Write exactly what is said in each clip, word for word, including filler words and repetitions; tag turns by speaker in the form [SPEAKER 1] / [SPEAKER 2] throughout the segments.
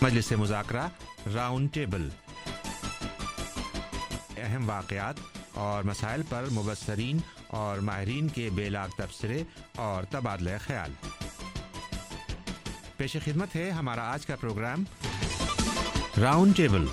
[SPEAKER 1] مجلس مذاکرہ round table, اہم واقعات اور مسائل پر مبصرین اور ماہرین کے بے لاگ تبصرے اور تبادلہ خیال۔ پیش خدمت ہے ہمارا آج کا پروگرام راؤنڈ ٹیبل۔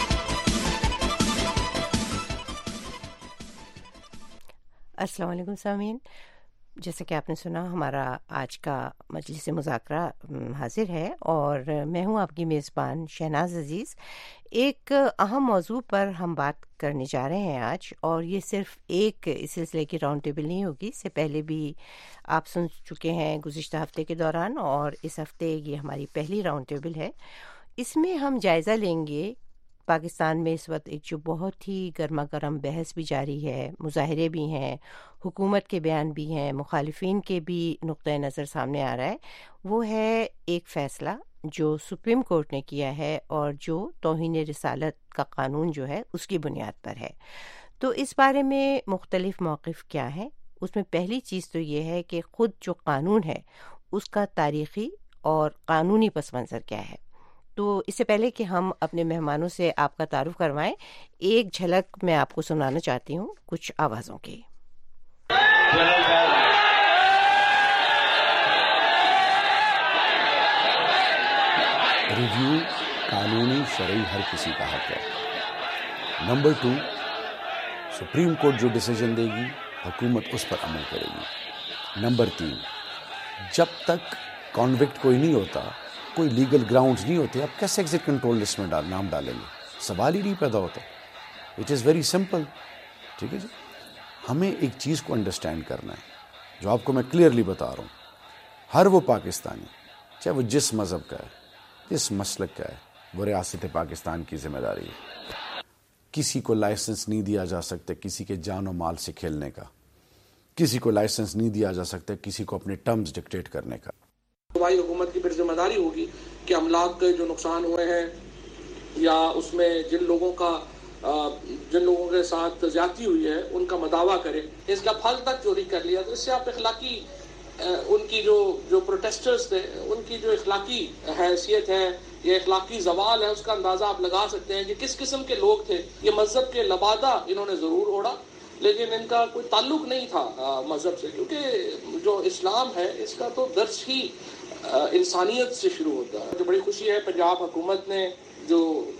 [SPEAKER 2] السلام علیکم سامعین، جیسا کہ آپ نے سنا ہمارا آج کا مجلس مذاکرہ حاضر ہے اور میں ہوں آپ کی میزبان شہناز عزیز۔ ایک اہم موضوع پر ہم بات کرنے جا رہے ہیں آج، اور یہ صرف ایک اس سلسلے کی راؤنڈ ٹیبل نہیں ہوگی، اس سے پہلے بھی آپ سن چکے ہیں گزشتہ ہفتے کے دوران، اور اس ہفتے یہ ہماری پہلی راؤنڈ ٹیبل ہے۔ اس میں ہم جائزہ لیں گے پاکستان میں اس وقت ایک جو بہت ہی گرما گرم بحث بھی جاری ہے، مظاہرے بھی ہیں، حکومت کے بیان بھی ہیں، مخالفین کے بھی نقطۂ نظر سامنے آ رہا ہے، وہ ہے ایک فیصلہ جو سپریم کورٹ نے کیا ہے اور جو توہین رسالت کا قانون جو ہے اس کی بنیاد پر ہے۔ تو اس بارے میں مختلف موقف کیا ہیں؟ اس میں پہلی چیز تو یہ ہے کہ خود جو قانون ہے اس کا تاریخی اور قانونی پس منظر کیا ہے۔ تو اس سے پہلے کہ ہم اپنے مہمانوں سے آپ کا تعارف کروائیں، ایک جھلک میں آپ کو سنانا چاہتی ہوں کچھ آوازوں کی۔
[SPEAKER 3] ریویو قانونی شرعی ہر کسی کا حق ہے۔ نمبر ٹو، سپریم کورٹ جو ڈیسیجن دے گی حکومت اس پر عمل کرے گی۔ نمبر تین، جب تک کانوکٹ کوئی نہیں ہوتا، کوئی لیگل گراؤنڈز نہیں ہوتے، آپ کیسے ایگزٹ کنٹرول لسٹ میں ڈال نام ڈالیں گے؟ سوال ہی نہیں پیدا ہوتا۔ اٹ از ویری سمپل، ٹھیک ہے جی۔ ہمیں ایک چیز کو انڈرسٹینڈ کرنا ہے جو آپ کو میں کلیئرلی بتا رہا ہوں، ہر وہ پاکستانی چاہے وہ جس مذہب کا ہے، جس مسلک کا ہے، وہ ریاست پاکستان کی ذمہ داری ہے۔ کسی کو لائسنس نہیں دیا جا سکتا کسی کے جان و مال سے کھیلنے کا، کسی کو لائسنس نہیں دیا جا سکتا کسی کو اپنے ٹرمز ڈکٹیٹ کرنے کا۔
[SPEAKER 4] صوبائی حکومت کی پھر ذمہ داری ہوگی کہ املاک کے جو نقصان ہوئے ہیں یا اس میں جن لوگوں کا جن لوگوں کے ساتھ زیادتی ہوئی ہے ان کا مداوع کرے۔ اس کا پھل تک چوری کر لیا تو اس سے آپ اخلاقی ان کی جو جو پروٹیسٹرز تھے ان کی جو اخلاقی حیثیت ہے یا اخلاقی زوال ہے اس کا اندازہ آپ لگا سکتے ہیں کہ کس قسم کے لوگ تھے۔ یہ مذہب کے لبادہ انہوں نے ضرور اوڑھا لیکن ان کا کوئی تعلق نہیں تھا مذہب سے، کیونکہ جو اسلام ہے اس کا تو درس ہی انسانیت سے شروع ہوتا ہے۔ جو بڑی خوشی ہے پنجاب حکومت نے جو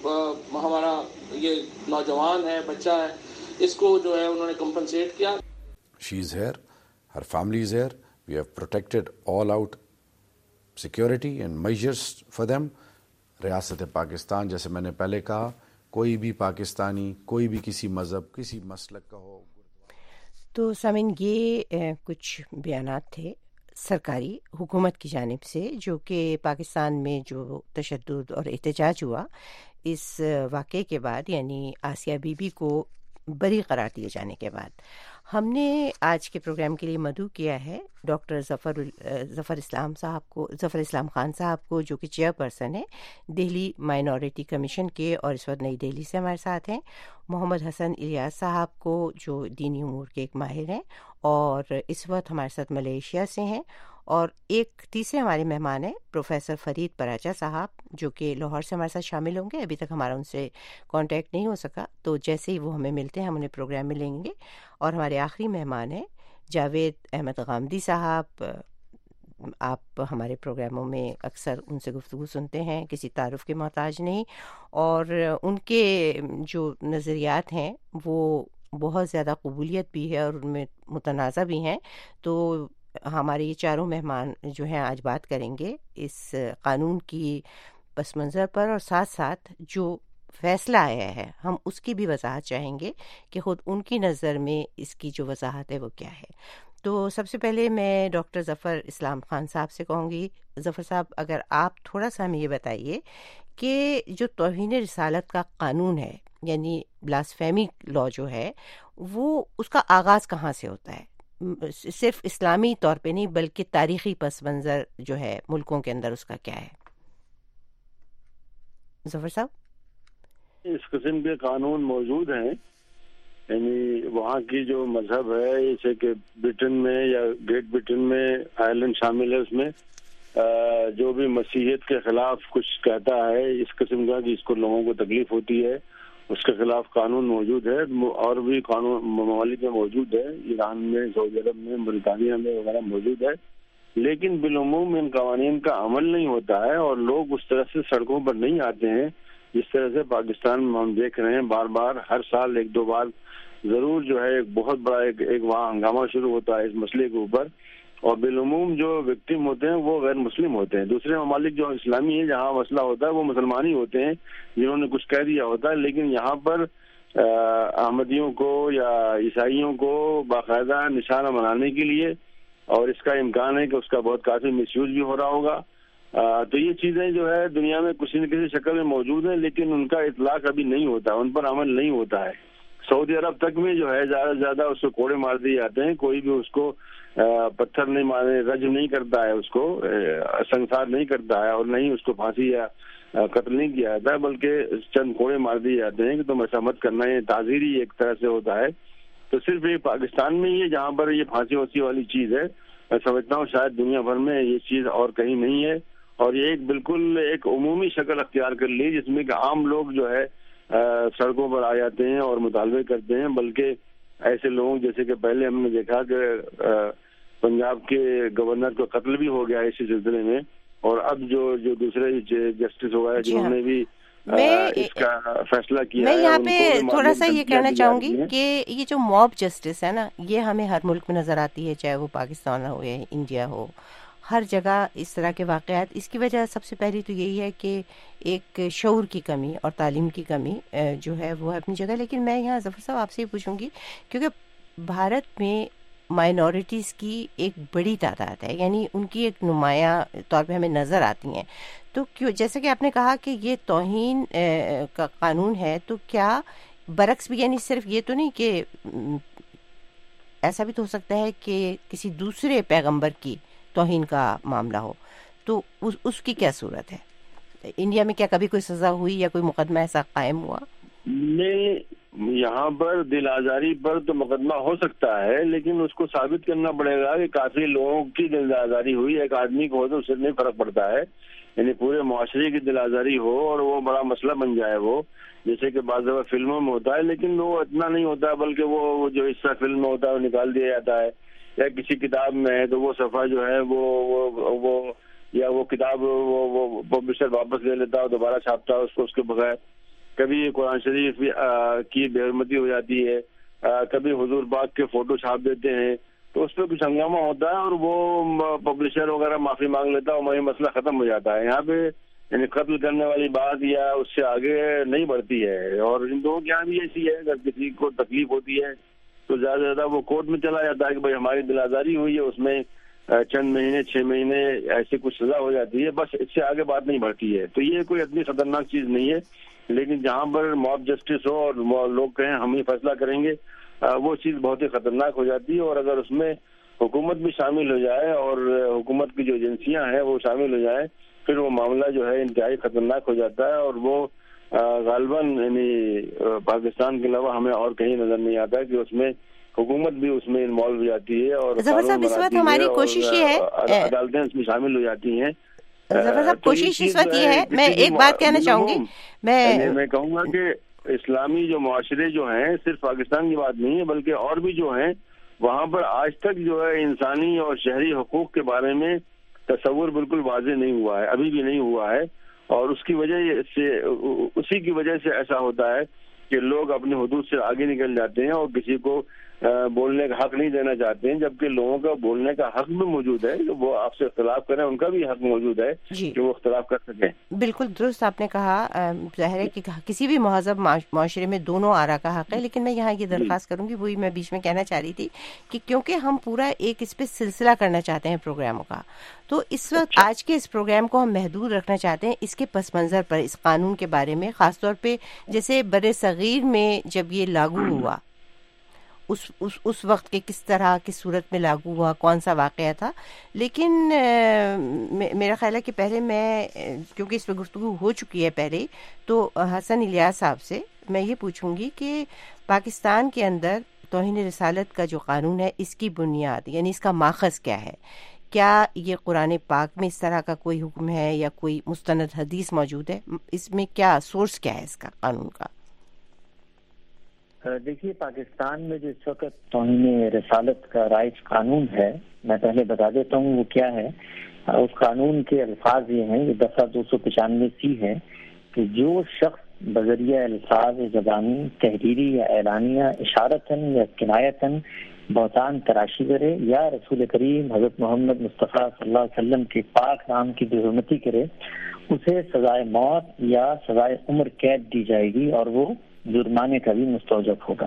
[SPEAKER 4] ہمارا یہ نوجوان ہے، بچہ ہے، اس کو جو ہے انہوں نے کمپنسیٹ کیا۔
[SPEAKER 3] She is here, her family is here, we have protected all out security and measures for them۔ ریاست پاکستان جیسے میں نے پہلے کہا، کوئی بھی پاکستانی کوئی بھی کسی مذہب کسی مسلک کا ہو۔
[SPEAKER 2] تو سامعین، یہ کچھ بیانات تھے سرکاری حکومت کی جانب سے جو کہ پاکستان میں جو تشدد اور احتجاج ہوا اس واقعے کے بعد، یعنی آسیہ بی بی کو بری قرار دیے جانے کے بعد۔ ہم نے آج کے پروگرام کے لیے مدعو کیا ہے ڈاکٹر ظفر ظفر اسلام صاحب کو ظفر اسلام خان صاحب کو، جو کہ چیئر پرسن ہے دہلی مائنورٹی کمیشن کے اور اس وقت نئی دہلی سے ہمارے ساتھ ہیں، محمد حسن الیاس صاحب کو جو دینی امور کے ایک ماہر ہیں اور اس وقت ہمارے ساتھ ملیشیا سے ہیں، اور ایک تیسرے ہمارے مہمان ہیں پروفیسر فرید پراچا صاحب جو کہ لاہور سے ہمارے ساتھ شامل ہوں گے۔ ابھی تک ہمارا ان سے کانٹیکٹ نہیں ہو سکا، تو جیسے ہی وہ ہمیں ملتے ہیں ہم انہیں پروگرام میں لیں گے۔ اور ہمارے آخری مہمان ہیں جاوید احمد غامدی صاحب۔ آپ ہمارے پروگراموں میں اکثر ان سے گفتگو سنتے ہیں، کسی تعارف کے محتاج نہیں، اور ان کے جو نظریات ہیں وہ بہت زیادہ قبولیت بھی ہے اور ان میں متنازع بھی ہیں۔ تو ہمارے یہ چاروں مہمان جو ہیں آج بات کریں گے اس قانون کی پس منظر پر، اور ساتھ ساتھ جو فیصلہ آیا ہے ہم اس کی بھی وضاحت چاہیں گے کہ خود ان کی نظر میں اس کی جو وضاحت ہے وہ کیا ہے۔ تو سب سے پہلے میں ڈاکٹر ظفر اسلام خان صاحب سے کہوں گی، ظفر صاحب اگر آپ تھوڑا سا ہمیں یہ بتائیے کہ جو توہین رسالت کا قانون ہے، یعنی بلاسفیمی لا جو ہے، وہ اس کا آغاز کہاں سے ہوتا ہے؟ صرف اسلامی طور پہ نہیں بلکہ تاریخی پس منظر جو ہے ملکوں کے اندر اس کا کیا ہے؟ ظفر صاحب،
[SPEAKER 5] اس قسم کے قانون موجود ہیں، یعنی وہاں کی جو مذہب ہے، جیسے کہ برٹن میں یا گریٹ برٹن میں آئرلینڈ شامل ہے، اس میں جو بھی مسیحیت کے خلاف کچھ کہتا ہے اس قسم کا کہ اس کو لوگوں کو تکلیف ہوتی ہے، اس کے خلاف قانون موجود ہے، اور بھی قانون ممالک میں موجود ہے، ایران میں، سعودی عرب میں، برطانیہ میں وغیرہ موجود ہے، لیکن بالعموم ان قوانین کا عمل نہیں ہوتا ہے اور لوگ اس طرح سے سڑکوں پر نہیں آتے ہیں جس طرح سے پاکستان میں ہم دیکھ رہے ہیں۔ بار بار ہر سال ایک دو بار ضرور جو ہے ایک بہت بڑا ایک, ایک وہاں ہنگامہ شروع ہوتا ہے اس مسئلے کے اوپر، اور بالعموم جو وکٹم ہوتے ہیں وہ غیر مسلم ہوتے ہیں۔ دوسرے ممالک جو اسلامی ہیں جہاں مسئلہ ہوتا ہے وہ مسلمان ہی ہوتے ہیں جنہوں نے کچھ کہہ دیا ہوتا ہے، لیکن یہاں پر احمدیوں کو یا عیسائیوں کو باقاعدہ نشانہ بنانے کے لیے، اور اس کا امکان ہے کہ اس کا بہت کافی مس یوز بھی ہو رہا ہوگا، تو یہ چیزیں جو ہے دنیا میں کسی نہ کسی شکل میں موجود ہیں، لیکن ان کا اطلاق ابھی نہیں ہوتا، ان پر عمل نہیں ہوتا ہے۔ سعودی عرب تک میں جو ہے زیادہ سے زیادہ اس کو کوڑے مار دیے جاتے ہیں، کوئی بھی اس کو پتھر نہیں مارے، رجم نہیں کرتا ہے، اس کو سنسار نہیں کرتا ہے، اور نہیں اس کو پھانسی یا قتل نہیں کیا جاتا ہے، بلکہ چند کوڑے مار دیے جاتے ہیں کہ تم ایسا مت کرنا، یہ تعزیری ایک طرح سے ہوتا ہے۔ تو صرف یہ پاکستان میں ہی ہے جہاں پر یہ پھانسی وانسی والی چیز ہے، میں سمجھتا ہوں شاید دنیا بھر میں یہ چیز اور کہیں نہیں ہے، اور یہ ایک بالکل ایک عمومی شکل اختیار کر لی جس میں کہ عام لوگ جو ہے سڑکوں پر آ جاتے ہیں اور مطالبے کرتے ہیں، بلکہ ایسے لوگ جیسے کہ پہلے ہم نے دیکھا کہ پنجاب کے گورنر کو قتل بھی ہو گیا اسی سلسلے میں، اور اب جو جو دوسرے جسٹس ہو گئے جنہوں نے بھی اس کا فیصلہ کیا
[SPEAKER 2] میں
[SPEAKER 5] ہے۔
[SPEAKER 2] یہاں پہ تھوڑا سا یہ کہنا چاہوں گی کہ یہ جو موب جسٹس ہے نا، یہ ہمیں ہر ملک میں نظر آتی ہے، چاہے وہ پاکستان ہو یا انڈیا ہو، ہر جگہ اس طرح کے واقعات۔ اس کی وجہ سب سے پہلی تو یہی ہے کہ ایک شعور کی کمی اور تعلیم کی کمی جو ہے وہ اپنی جگہ، لیکن میں یہاں ظفر صاحب آپ سے یہ پوچھوں گی، کیونکہ بھارت میں مائنورٹیز کی ایک بڑی تعداد ہے، یعنی ان کی ایک نمایاں طور پہ ہمیں نظر آتی ہیں، تو کیوں جیسے کہ آپ نے کہا کہ یہ توہین کا قانون ہے، تو کیا برعکس بھی، یعنی صرف یہ تو نہیں کہ ایسا بھی تو ہو سکتا ہے کہ کسی دوسرے پیغمبر کی توہین کا معاملہ ہو، تو اس, اس کی کیا صورت ہے؟ انڈیا میں کیا کبھی کوئی سزا ہوئی یا کوئی مقدمہ ایسا قائم ہوا؟
[SPEAKER 5] نہیں، یہاں پر دل آزاری پر تو مقدمہ ہو سکتا ہے، لیکن اس کو ثابت کرنا پڑے گا کہ کافی لوگوں کی دل آزاری ہوئی، ایک آدمی کو ہو تو اس سے نہیں فرق پڑتا ہے، یعنی پورے معاشرے کی دل آزاری ہو اور وہ بڑا مسئلہ بن جائے، وہ جیسے کہ بعض دفعہ فلموں میں ہوتا ہے، لیکن وہ اتنا نہیں ہوتا، بلکہ وہ جو حصہ فلم میں ہوتا ہے وہ نکال دیا جاتا ہے، یا کسی کتاب میں ہے تو وہ صفحہ جو ہے وہ وہ, وہ یا وہ کتاب وہ, وہ پبلشر واپس لے لیتا ہے، دوبارہ چھاپتا ہے اس کو اس کے بغیر۔ کبھی قرآن شریف کی بے حرمتی ہو جاتی ہے، کبھی حضور پاک کے فوٹو چھاپ دیتے ہیں، تو اس پہ کچھ ہنگامہ ہوتا ہے اور وہ پبلشر وغیرہ معافی مانگ لیتا ہے اور وہی مسئلہ ختم ہو جاتا ہے۔ یہاں پہ یعنی قتل کرنے والی بات یا اس سے آگے نہیں بڑھتی ہے، اور ان دونوں کے یہاں بھی ایسی ہے، اگر کسی کو تکلیف ہوتی ہے تو زیادہ سے زیادہ وہ کورٹ میں چلا جاتا ہے کہ بھائی ہماری دل آزاری ہوئی ہے، اس میں چند مہینے چھ مہینے ایسی کچھ سزا ہو جاتی ہے، بس اس سے آگے بات نہیں بڑھتی ہے۔ تو یہ کوئی اتنی خطرناک چیز نہیں ہے، لیکن جہاں پر موب جسٹس ہو اور لوگ کہیں ہم ہی فیصلہ کریں گے، وہ چیز بہت ہی خطرناک ہو جاتی ہے، اور اگر اس میں حکومت بھی شامل ہو جائے اور حکومت کی جو ایجنسیاں ہیں وہ شامل ہو جائیں، پھر وہ معاملہ جو ہے انتہائی خطرناک ہو جاتا ہے، اور وہ غالباً یعنی پاکستان کے علاوہ ہمیں اور کہیں نظر نہیں آتا کہ اس میں حکومت بھی اس میں انوالو ہو جاتی ہے، اور
[SPEAKER 2] ہماری کوشش یہ ہے
[SPEAKER 5] عدالتیں اس میں شامل ہو جاتی ہیں۔
[SPEAKER 2] ظفر صاحب کوشش اس وقت یہ ہے، میں ایک بات کہنا چاہوں گی، میں
[SPEAKER 5] میں کہوں گا کہ اسلامی جو معاشرے جو ہیں، صرف پاکستان کی بات نہیں ہے بلکہ اور بھی جو ہیں، وہاں پر آج تک جو ہے انسانی اور شہری حقوق کے بارے میں تصور بالکل واضح نہیں ہوا ہے، ابھی بھی نہیں ہوا ہے، اور اس کی وجہ سے اسی کی وجہ سے ایسا ہوتا ہے کہ لوگ اپنے حدود سے آگے نکل جاتے ہیں اور کسی کو بولنے کا حق نہیں دینا چاہتے ہیں، جبکہ لوگوں کا بولنے کا حق بھی موجود ہے، وہ آپ سے اختلاف کریں، ان کا بھی حق موجود ہے کہ وہ اختلاف کر سکیں۔
[SPEAKER 2] بالکل درست آپ نے کہا، ظاہر ہے کہ کسی بھی مہذب معاشرے میں دونوں آرا کا حق ہے، لیکن میں یہاں یہ درخواست کروں گی، وہی میں بیچ میں کہنا چاہ رہی تھی کہ کیونکہ ہم پورا ایک اس پہ سلسلہ کرنا چاہتے ہیں پروگراموں کا، تو اس وقت آج کے اس پروگرام کو ہم محدود رکھنا چاہتے ہیں اس کے پس منظر پر، اس قانون کے بارے میں، خاص طور پہ جیسے بر صغیر میں جب یہ لاگو ہوا، اس اس اس وقت کے کس طرح کس صورت میں لاگو ہوا، کون سا واقعہ تھا، لیکن میرا خیال ہے کہ پہلے میں، کیونکہ اس پہ گفتگو ہو چکی ہے پہلے، تو حسن الیاس صاحب سے میں یہ پوچھوں گی کہ پاکستان کے اندر توہین رسالت کا جو قانون ہے، اس کی بنیاد یعنی اس کا ماخذ کیا ہے؟ کیا یہ قرآن پاک میں اس طرح کا کوئی حکم ہے یا کوئی مستند حدیث موجود ہے؟ اس میں کیا سورس کیا ہے اس کا قانون کا؟
[SPEAKER 6] دیکھیے، پاکستان میں جو اس وقت توہین رسالت کا رائج قانون ہے، میں پہلے بتا دیتا ہوں وہ کیا ہے. اس قانون کے الفاظ یہ ہیں، یہ دفعہ دو سو پچانوے سی ہے کہ جو شخص بذریعہ الفاظ زبانی، تحریری یا اعلانیہ، اشارتاً یا کنایتاً بہتان تراشی کرے یا رسول کریم حضرت محمد مصطفیٰ صلی اللہ علیہ وسلم کے پاک نام کی بے حرمتی کرے، اسے سزائے موت یا سزائے عمر قید دی جائے گی اور وہ جرمانے کا بھی مستوجب ہوگا.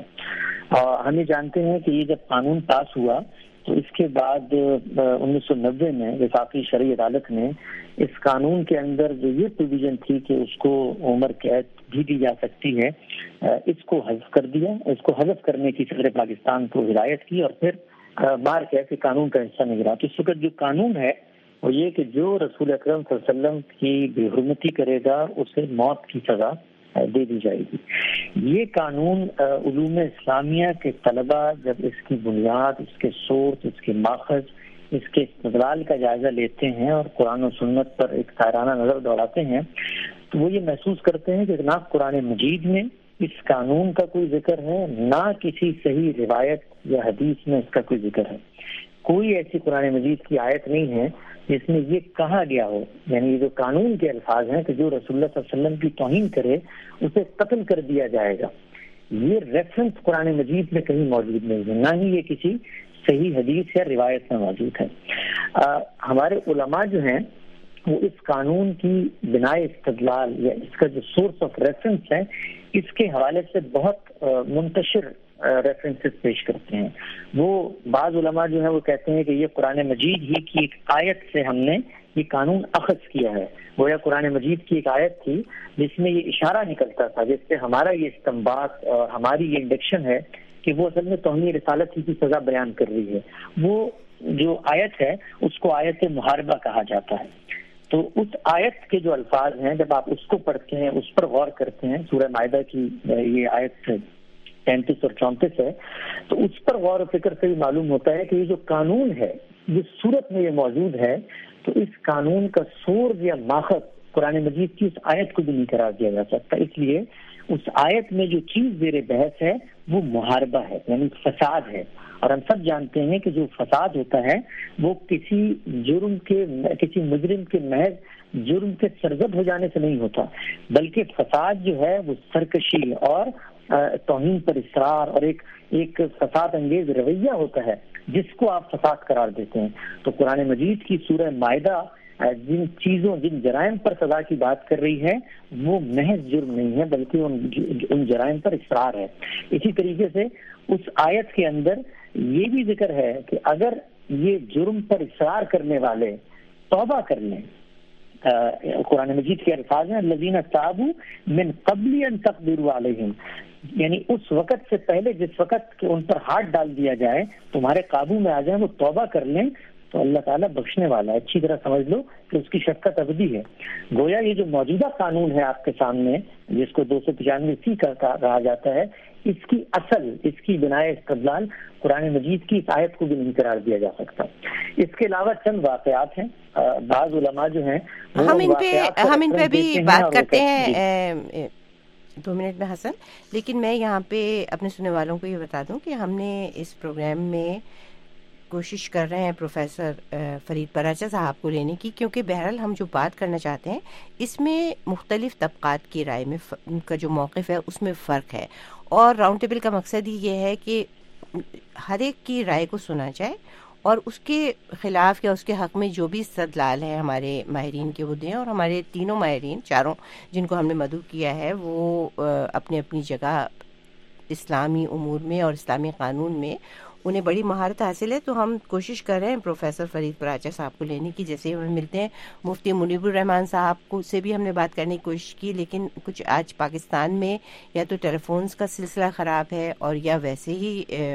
[SPEAKER 6] اور ہمیں جانتے ہیں کہ یہ جب قانون پاس ہوا تو اس کے بعد انیس سو نبے میں وفاقی شرعی عدالت نے اس قانون کے اندر جو یہ پروویژن تھی کہ اس کو عمر قید بھی دی جا سکتی ہے، اس کو حذف کر دیا. اس کو حذف کرنے کی صدر پاکستان کو ہدایت کی اور پھر بار کیسے قانون کا حصہ نہیں رہا. تو اس وقت جو قانون ہے وہ یہ کہ جو رسول اکرم صلی اللہ علیہ وسلم کی بے حرمتی کرے گا اسے موت کی سزا دے دی جائے گی. یہ قانون علوم اسلامیہ کے طلبہ جب اس کی بنیاد، اس کے سورس، اس کے ماخذ، اس کے استدلال کا جائزہ لیتے ہیں اور قرآن و سنت پر ایک سائرانہ نظر دوڑاتے ہیں تو وہ یہ محسوس کرتے ہیں کہ نہ قرآن مجید میں اس قانون کا کوئی ذکر ہے، نہ کسی صحیح روایت یا حدیث میں اس کا کوئی ذکر ہے. کوئی ایسی قرآن مجید کی آیت نہیں ہے جس میں یہ کہا گیا ہو، یعنی یہ جو قانون کے الفاظ ہیں کہ جو رسول اللہ صلی اللہ علیہ وسلم کی توہین کرے اسے قتل کر دیا جائے گا، یہ ریفرنس قرآن مجید میں کہیں موجود نہیں ہے، نہ ہی یہ کسی صحیح حدیث یا روایت میں موجود ہے. آ, ہمارے علماء جو ہیں وہ اس قانون کی بنائے استدلال یا اس کا جو سورس آف ریفرنس ہے اس کے حوالے سے بہت منتشر ریفرنسز پیش کرتے ہیں. وہ بعض علماء جو ہیں وہ کہتے ہیں کہ یہ قرآن مجید ہی کی ایک آیت سے ہم نے یہ قانون اخذ کیا ہے. گویا قرآن مجید کی ایک آیت تھی جس میں یہ اشارہ نکلتا تھا، جس سے ہمارا یہ استنباط اور ہماری یہ انڈکشن ہے کہ وہ اصل میں توہین رسالت ہی کی سزا بیان کر رہی ہے. وہ جو آیت ہے اس کو آیت محاربہ کہا جاتا ہے. تو اس آیت کے جو الفاظ ہیں جب آپ اس کو پڑھتے ہیں، اس پر غور کرتے ہیں، سورہ مائدہ کی یہ آیت تینتیس اور چونتیس ہے، تو اس پر غور و فکر سے بھی معلوم ہوتا ہے کہ یہ جو قانون ہے جس صورت میں یہ موجود ہے تو اس قانون کا سورس یا ماخذ قرآن مجید کی اس آیت کو بھی نہیں قرار دیا جا سکتا. اس لیے اس آیت میں جو چیز زیر بحث ہے وہ محاربہ ہے، یعنی فساد ہے. اور ہم سب جانتے ہیں کہ جو فساد ہوتا ہے وہ کسی جرم کے کسی مجرم کے محض جرم کے سرزد ہو جانے سے نہیں ہوتا، بلکہ فساد جو ہے وہ سرکشی اور توہین پر اصرار اور ایک ایک فساد انگیز رویہ ہوتا ہے جس کو آپ فساد قرار دیتے ہیں. تو قرآن مجید کی سورہ مائدہ جن چیزوں جن جرائم پر سزا کی بات کر رہی ہے وہ محض جرم نہیں ہے بلکہ ان ان جرائم پر اصرار ہے. اسی طریقے سے اس آیت کے اندر یہ بھی ذکر ہے کہ اگر یہ جرم پر اصرار کرنے والے توبہ کر لیں، قرآن مجید کے الفاظ ہیں الذین تابوا من قبل ان تقدروا علیہم، یعنی اس وقت سے پہلے جس وقت کہ ان پر ہاتھ ڈال دیا جائے تمہارے قابو میں آ جائیں، وہ توبہ کر لیں تو اللہ تعالیٰ بخشنے والا ہے. اچھی طرح سمجھ لو کہ اس کی شفقت ابدی ہے. گویا یہ جو موجودہ قانون ہے آپ کے سامنے جس کو دو سو پچانوے سی کا کہا جاتا ہے، اس کی اصل اس کی بنائے استدلال قرآن مجید کی اس آیت کو بھی نہیں قرار دیا جا سکتا. اس کے علاوہ چند واقعات ہیں، بعض علماء جو ہیں
[SPEAKER 2] ہم ان پہ ہم ان پہ بھی بات کرتے ہیں دو منٹ میں حسن، لیکن میں یہاں پہ اپنے سننے والوں کو یہ بتا دوں کہ ہم نے اس پروگرام میں کوشش کر رہے ہیں پروفیسر فرید پراچا صاحب کو لینے کی، کیونکہ بہرحال ہم جو بات کرنا چاہتے ہیں اس میں مختلف طبقات کی رائے میں ان کا جو موقف ہے اس میں فرق ہے، اور راؤنڈ ٹیبل کا مقصد ہی یہ ہے کہ ہر ایک کی رائے کو سنا جائے اور اس کے خلاف یا اس کے حق میں جو بھی استدلال ہے ہمارے ماہرین کے وہ دیں، اور ہمارے تینوں ماہرین چاروں جن کو ہم نے مدعو کیا ہے وہ اپنی اپنی جگہ اسلامی امور میں اور اسلامی قانون میں انہیں بڑی مہارت حاصل ہے. تو ہم کوشش کر رہے ہیں پروفیسر فرید پراچا صاحب کو لینے کی. جیسے ہمیں ملتے ہیں مفتی منیب الرحمان صاحب کو سے بھی ہم نے بات کرنے کی کوشش کی، لیکن کچھ آج پاکستان میں یا تو ٹیلی فونز کا سلسلہ خراب ہے اور یا ویسے ہی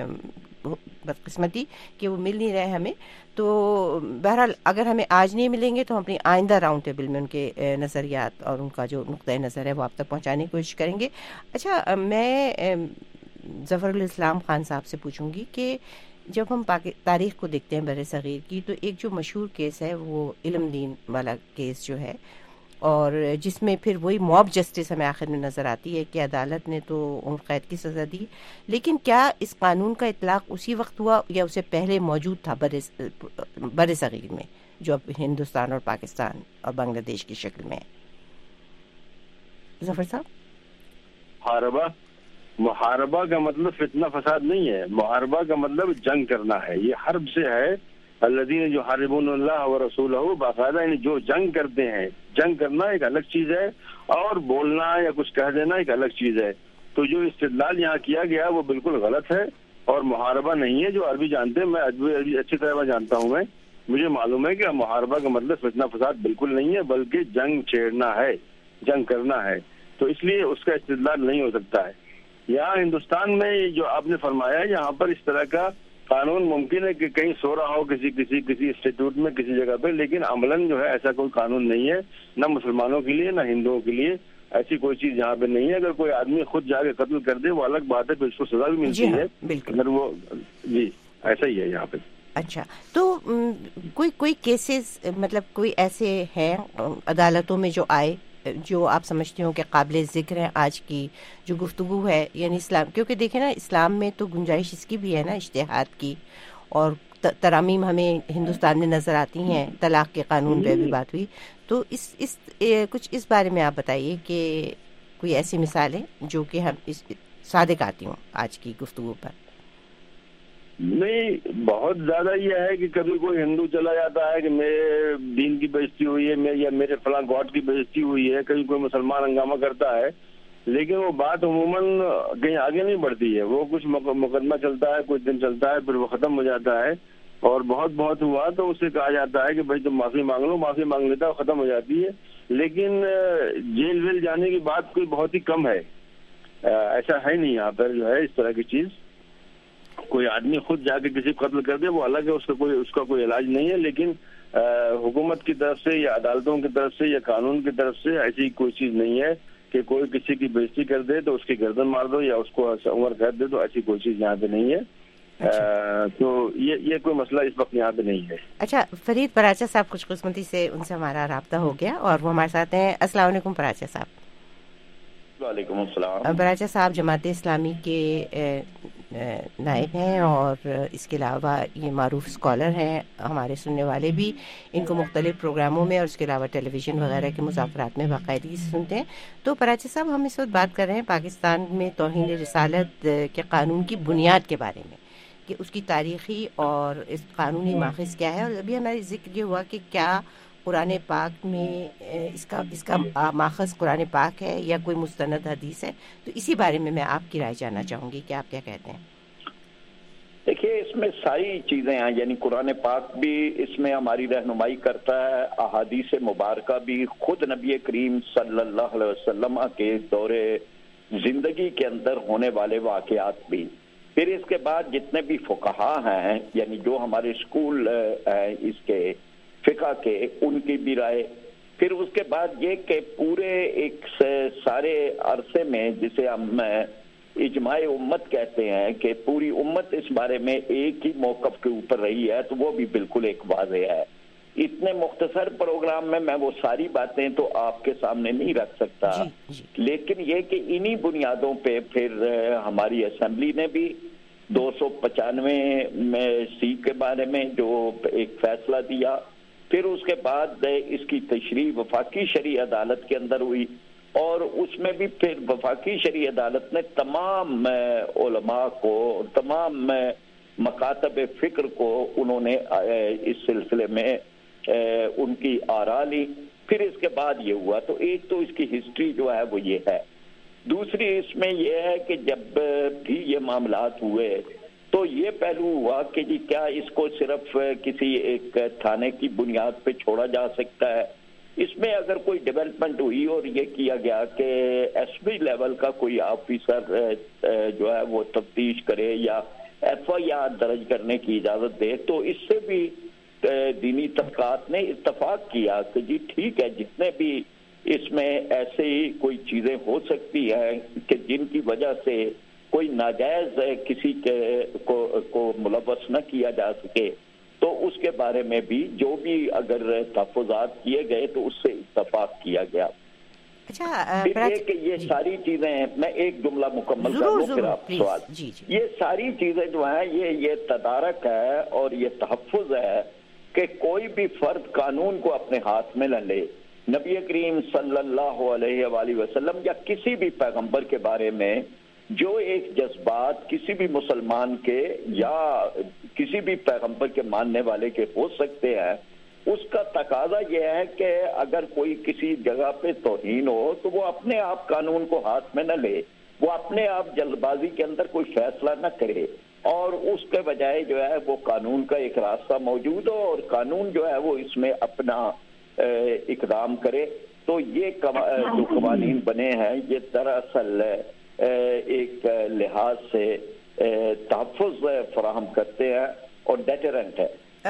[SPEAKER 2] بدقسمتی کہ وہ مل نہیں رہے ہمیں. تو بہرحال اگر ہمیں آج نہیں ملیں گے تو ہم اپنی آئندہ راؤنڈ ٹیبل میں ان کے نظریات اور ان کا جو نقطۂ نظر ہے وہ آپ تک پہنچانے کی کوشش کریں گے. اچھا، میں ظفر الاسلام خان صاحب سے پوچھوں گی کہ جب ہم تاریخ کو دیکھتے ہیں بر صغیر کی تو ایک جو مشہور کیس ہے وہ علم دین والا کیس جو ہے، اور جس میں پھر وہی موب جسٹس ہمیں آخر میں نظر آتی ہے کہ عدالت نے تو عمر قید کی سزا دی، لیکن کیا اس قانون کا اطلاق اسی وقت ہوا یا اسے پہلے موجود تھا بر صغیر میں جو اب ہندوستان اور پاکستان اور بنگلہ دیش کی شکل میں ہے؟ ظفر صاحب،
[SPEAKER 5] محاربہ محاربہ کا مطلب فتنہ فساد نہیں ہے، محاربہ کا مطلب جنگ کرنا ہے، یہ حرب سے ہے، الذین یحاربون اللہ ورسولہ، باقاعدہ یعنی جو جنگ کرتے ہیں، جنگ کرنا ایک الگ چیز ہے اور بولنا یا کچھ کہہ دینا ایک الگ چیز ہے۔ تو جو استدلال یہاں کیا گیا وہ بالکل غلط ہے اور محاربہ نہیں ہے۔ جو عربی جانتے ہیں، میں عربی اچھی طرح میں جانتا ہوں، میں مجھے معلوم ہے کہ محاربہ کا مطلب فتنہ فساد بالکل نہیں ہے، بلکہ جنگ چھیڑنا ہے، جنگ کرنا ہے، تو اس لیے اس کا استدلال نہیں ہو سکتا ہے۔ یہاں ہندوستان میں جو آپ نے فرمایا، یہاں پر اس طرح کا قانون ممکن ہے کہ کہیں سو رہا ہو کسی کسی کسی انسٹیٹیوٹ میں کسی جگہ پہ، لیکن عملاً جو ہے ایسا کوئی قانون نہیں ہے، نہ مسلمانوں کے لیے نہ ہندوؤں کے لیے ایسی کوئی چیز یہاں پہ نہیں ہے۔ اگر کوئی آدمی خود جا کے قتل کر دے وہ الگ بات ہے، پھر اس کو سزا بھی ملتی ہے، اگر وہ جی ایسا ہی ہے یہاں پہ۔
[SPEAKER 2] اچھا، تو کوئی کوئی کیسز مطلب کوئی ایسے ہیں عدالتوں میں جو آئے جو آپ سمجھتے ہو کہ قابل ذکر ہیں آج کی جو گفتگو ہے، یعنی اسلام، کیونکہ دیکھیں نا اسلام میں تو گنجائش اس کی بھی ہے نا اجتہاد کی، اور ترامیم ہمیں ہندوستان میں نظر آتی ہیں، طلاق کے قانون پہ بھی بات ہوئی، تو اس اس کچھ اس بارے میں آپ بتائیے کہ کوئی ایسی مثالیں جو کہ ہم اس صادق آتی ہوں آج کی گفتگو پر۔
[SPEAKER 5] نہیں، بہت زیادہ یہ ہے کہ کبھی کوئی ہندو چلا جاتا ہے کہ میرے دین کی بےزتی ہوئی ہے، یا میرے فلاں گاڈ کی بےزتی ہوئی ہے، کبھی کوئی مسلمان ہنگامہ کرتا ہے، لیکن وہ بات عموماً کہیں آگے نہیں بڑھتی ہے، وہ کچھ مقدمہ چلتا ہے، کچھ دن چلتا ہے، پھر وہ ختم ہو جاتا ہے، اور بہت بہت ہوا تو اسے کہا جاتا ہے کہ بھائی تم معافی مانگ لو، معافی مانگ لیتا ہے، ختم ہو جاتی ہے، لیکن جیل ویل جانے کی بات کوئی بہت ہی کم ہے، ایسا ہے نہیں یہاں پر جو ہے اس طرح کی چیز۔ کوئی آدمی خود جا کے کسی کو قتل کر دے وہ الگ ہے، اس کا کوئی اس کا کوئی علاج نہیں ہے، لیکن حکومت کی طرف سے یا عدالتوں کی طرف سے یا قانون کی طرف سے ایسی کوئی چیز نہیں ہے کہ کوئی کسی کی بےزتی کر دے تو اس کی گردن مار دو یا اس کو عمر قید دے، تو ایسی کوئی چیز یہاں پہ نہیں ہے۔ اچھا۔ تو یہ یہ کوئی مسئلہ اس وقت یہاں پہ نہیں ہے۔
[SPEAKER 2] اچھا، فرید پراچا صاحب، خوش قسمتی سے ان سے ہمارا رابطہ ہو گیا اور وہ ہمارے ساتھ ہیں۔ السلام علیکم پراچا صاحب۔
[SPEAKER 7] وعلیکم السلام۔
[SPEAKER 2] پراچا صاحب جماعت اسلامی کے نائب ہیں اور اس کے علاوہ یہ معروف اسکالر ہیں، ہمارے سننے والے بھی ان کو مختلف پروگراموں میں اور اس کے علاوہ ٹیلی ویژن وغیرہ کے مذاکرات میں باقاعدگی سے سنتے ہیں۔ تو پراچا صاحب، ہم اس وقت بات کر رہے ہیں پاکستان میں توہین رسالت کے قانون کی بنیاد کے بارے میں، کہ اس کی تاریخی اور اس قانونی ماخذ کیا ہے، اور ابھی ہمارا ذکر یہ ہوا کہ کیا قرآن پاک میں اس کا اس کا ماخذ قرآن پاک ہے یا کوئی مستند حدیث ہے، تو اسی بارے میں میں آپ کی رائے جاننا چاہوں گی کہ آپ کیا کہتے ہیں۔
[SPEAKER 7] دیکھیے، اس میں ساری چیزیں ہیں، یعنی قرآن پاک بھی اس میں ہماری رہنمائی کرتا ہے، احادیث مبارکہ بھی، خود نبی کریم صلی اللہ علیہ وسلم کے دور زندگی کے اندر ہونے والے واقعات بھی، پھر اس کے بعد جتنے بھی فقہا ہیں، یعنی جو ہمارے اسکول ہیں اس کے فقہ کے، ان کی بھی رائے، پھر اس کے بعد یہ کہ پورے ایک سارے عرصے میں جسے ہم اجماع امت کہتے ہیں کہ پوری امت اس بارے میں ایک ہی موقف کے اوپر رہی ہے، تو وہ بھی بالکل ایک واضح ہے۔ اتنے مختصر پروگرام میں میں وہ ساری باتیں تو آپ کے سامنے نہیں رکھ سکتا، لیکن یہ کہ انہی بنیادوں پہ پھر ہماری اسمبلی نے بھی دو سو پچانوے میں سی کے بارے میں جو ایک فیصلہ دیا، پھر اس کے بعد اس کی تشریح وفاقی شرعی عدالت کے اندر ہوئی، اور اس میں بھی پھر وفاقی شرعی عدالت نے تمام علماء کو، تمام مکاتب فکر کو انہوں نے اس سلسلے میں ان کی آراء لی۔ پھر اس کے بعد یہ ہوا، تو ایک تو اس کی ہسٹری جو ہے وہ یہ ہے، دوسری اس میں یہ ہے کہ جب بھی یہ معاملات ہوئے تو یہ پہلو ہوا کہ جی کیا اس کو صرف کسی ایک تھانے کی بنیاد پہ چھوڑا جا سکتا ہے۔ اس میں اگر کوئی ڈیولپمنٹ ہوئی اور یہ کیا گیا کہ ایس پی لیول کا کوئی آفیسر جو ہے وہ تفتیش کرے یا ایف آئی آر درج کرنے کی اجازت دے، تو اس سے بھی دینی طبقات نے اتفاق کیا کہ جی ٹھیک ہے، جتنے بھی اس میں ایسے ہی کوئی چیزیں ہو سکتی ہیں کہ جن کی وجہ سے کوئی ناجائز کسی کے کو, کو ملوث نہ کیا جا سکے، تو اس کے بارے میں بھی جو بھی اگر تحفظات کیے گئے تو اس سے اتفاق کیا گیا۔
[SPEAKER 2] اچھا
[SPEAKER 7] کہ یہ ساری چیزیں، میں ایک جملہ مکمل کر لوں پھر آپ سوال۔
[SPEAKER 2] جی جی۔
[SPEAKER 7] یہ ساری چیزیں جو ہیں یہ یہ تدارک ہے اور یہ تحفظ ہے کہ کوئی بھی فرد قانون کو اپنے ہاتھ میں نہ لے۔ نبی کریم صلی اللہ علیہ وآلہ وسلم یا کسی بھی پیغمبر کے بارے میں جو ایک جذبات کسی بھی مسلمان کے یا کسی بھی پیغمبر کے ماننے والے کے ہو سکتے ہیں، اس کا تقاضا یہ ہے کہ اگر کوئی کسی جگہ پہ توہین ہو تو وہ اپنے آپ قانون کو ہاتھ میں نہ لے، وہ اپنے آپ جلد بازی کے اندر کوئی فیصلہ نہ کرے، اور اس کے بجائے جو ہے وہ قانون کا ایک راستہ موجود ہو اور قانون جو ہے وہ اس میں اپنا اقدام کرے۔ تو یہ جو قوانین بنے ہیں یہ دراصل ایک لحاظ سے تحفظ فراہم کرتے ہیں اور ڈیٹرنٹ ہے۔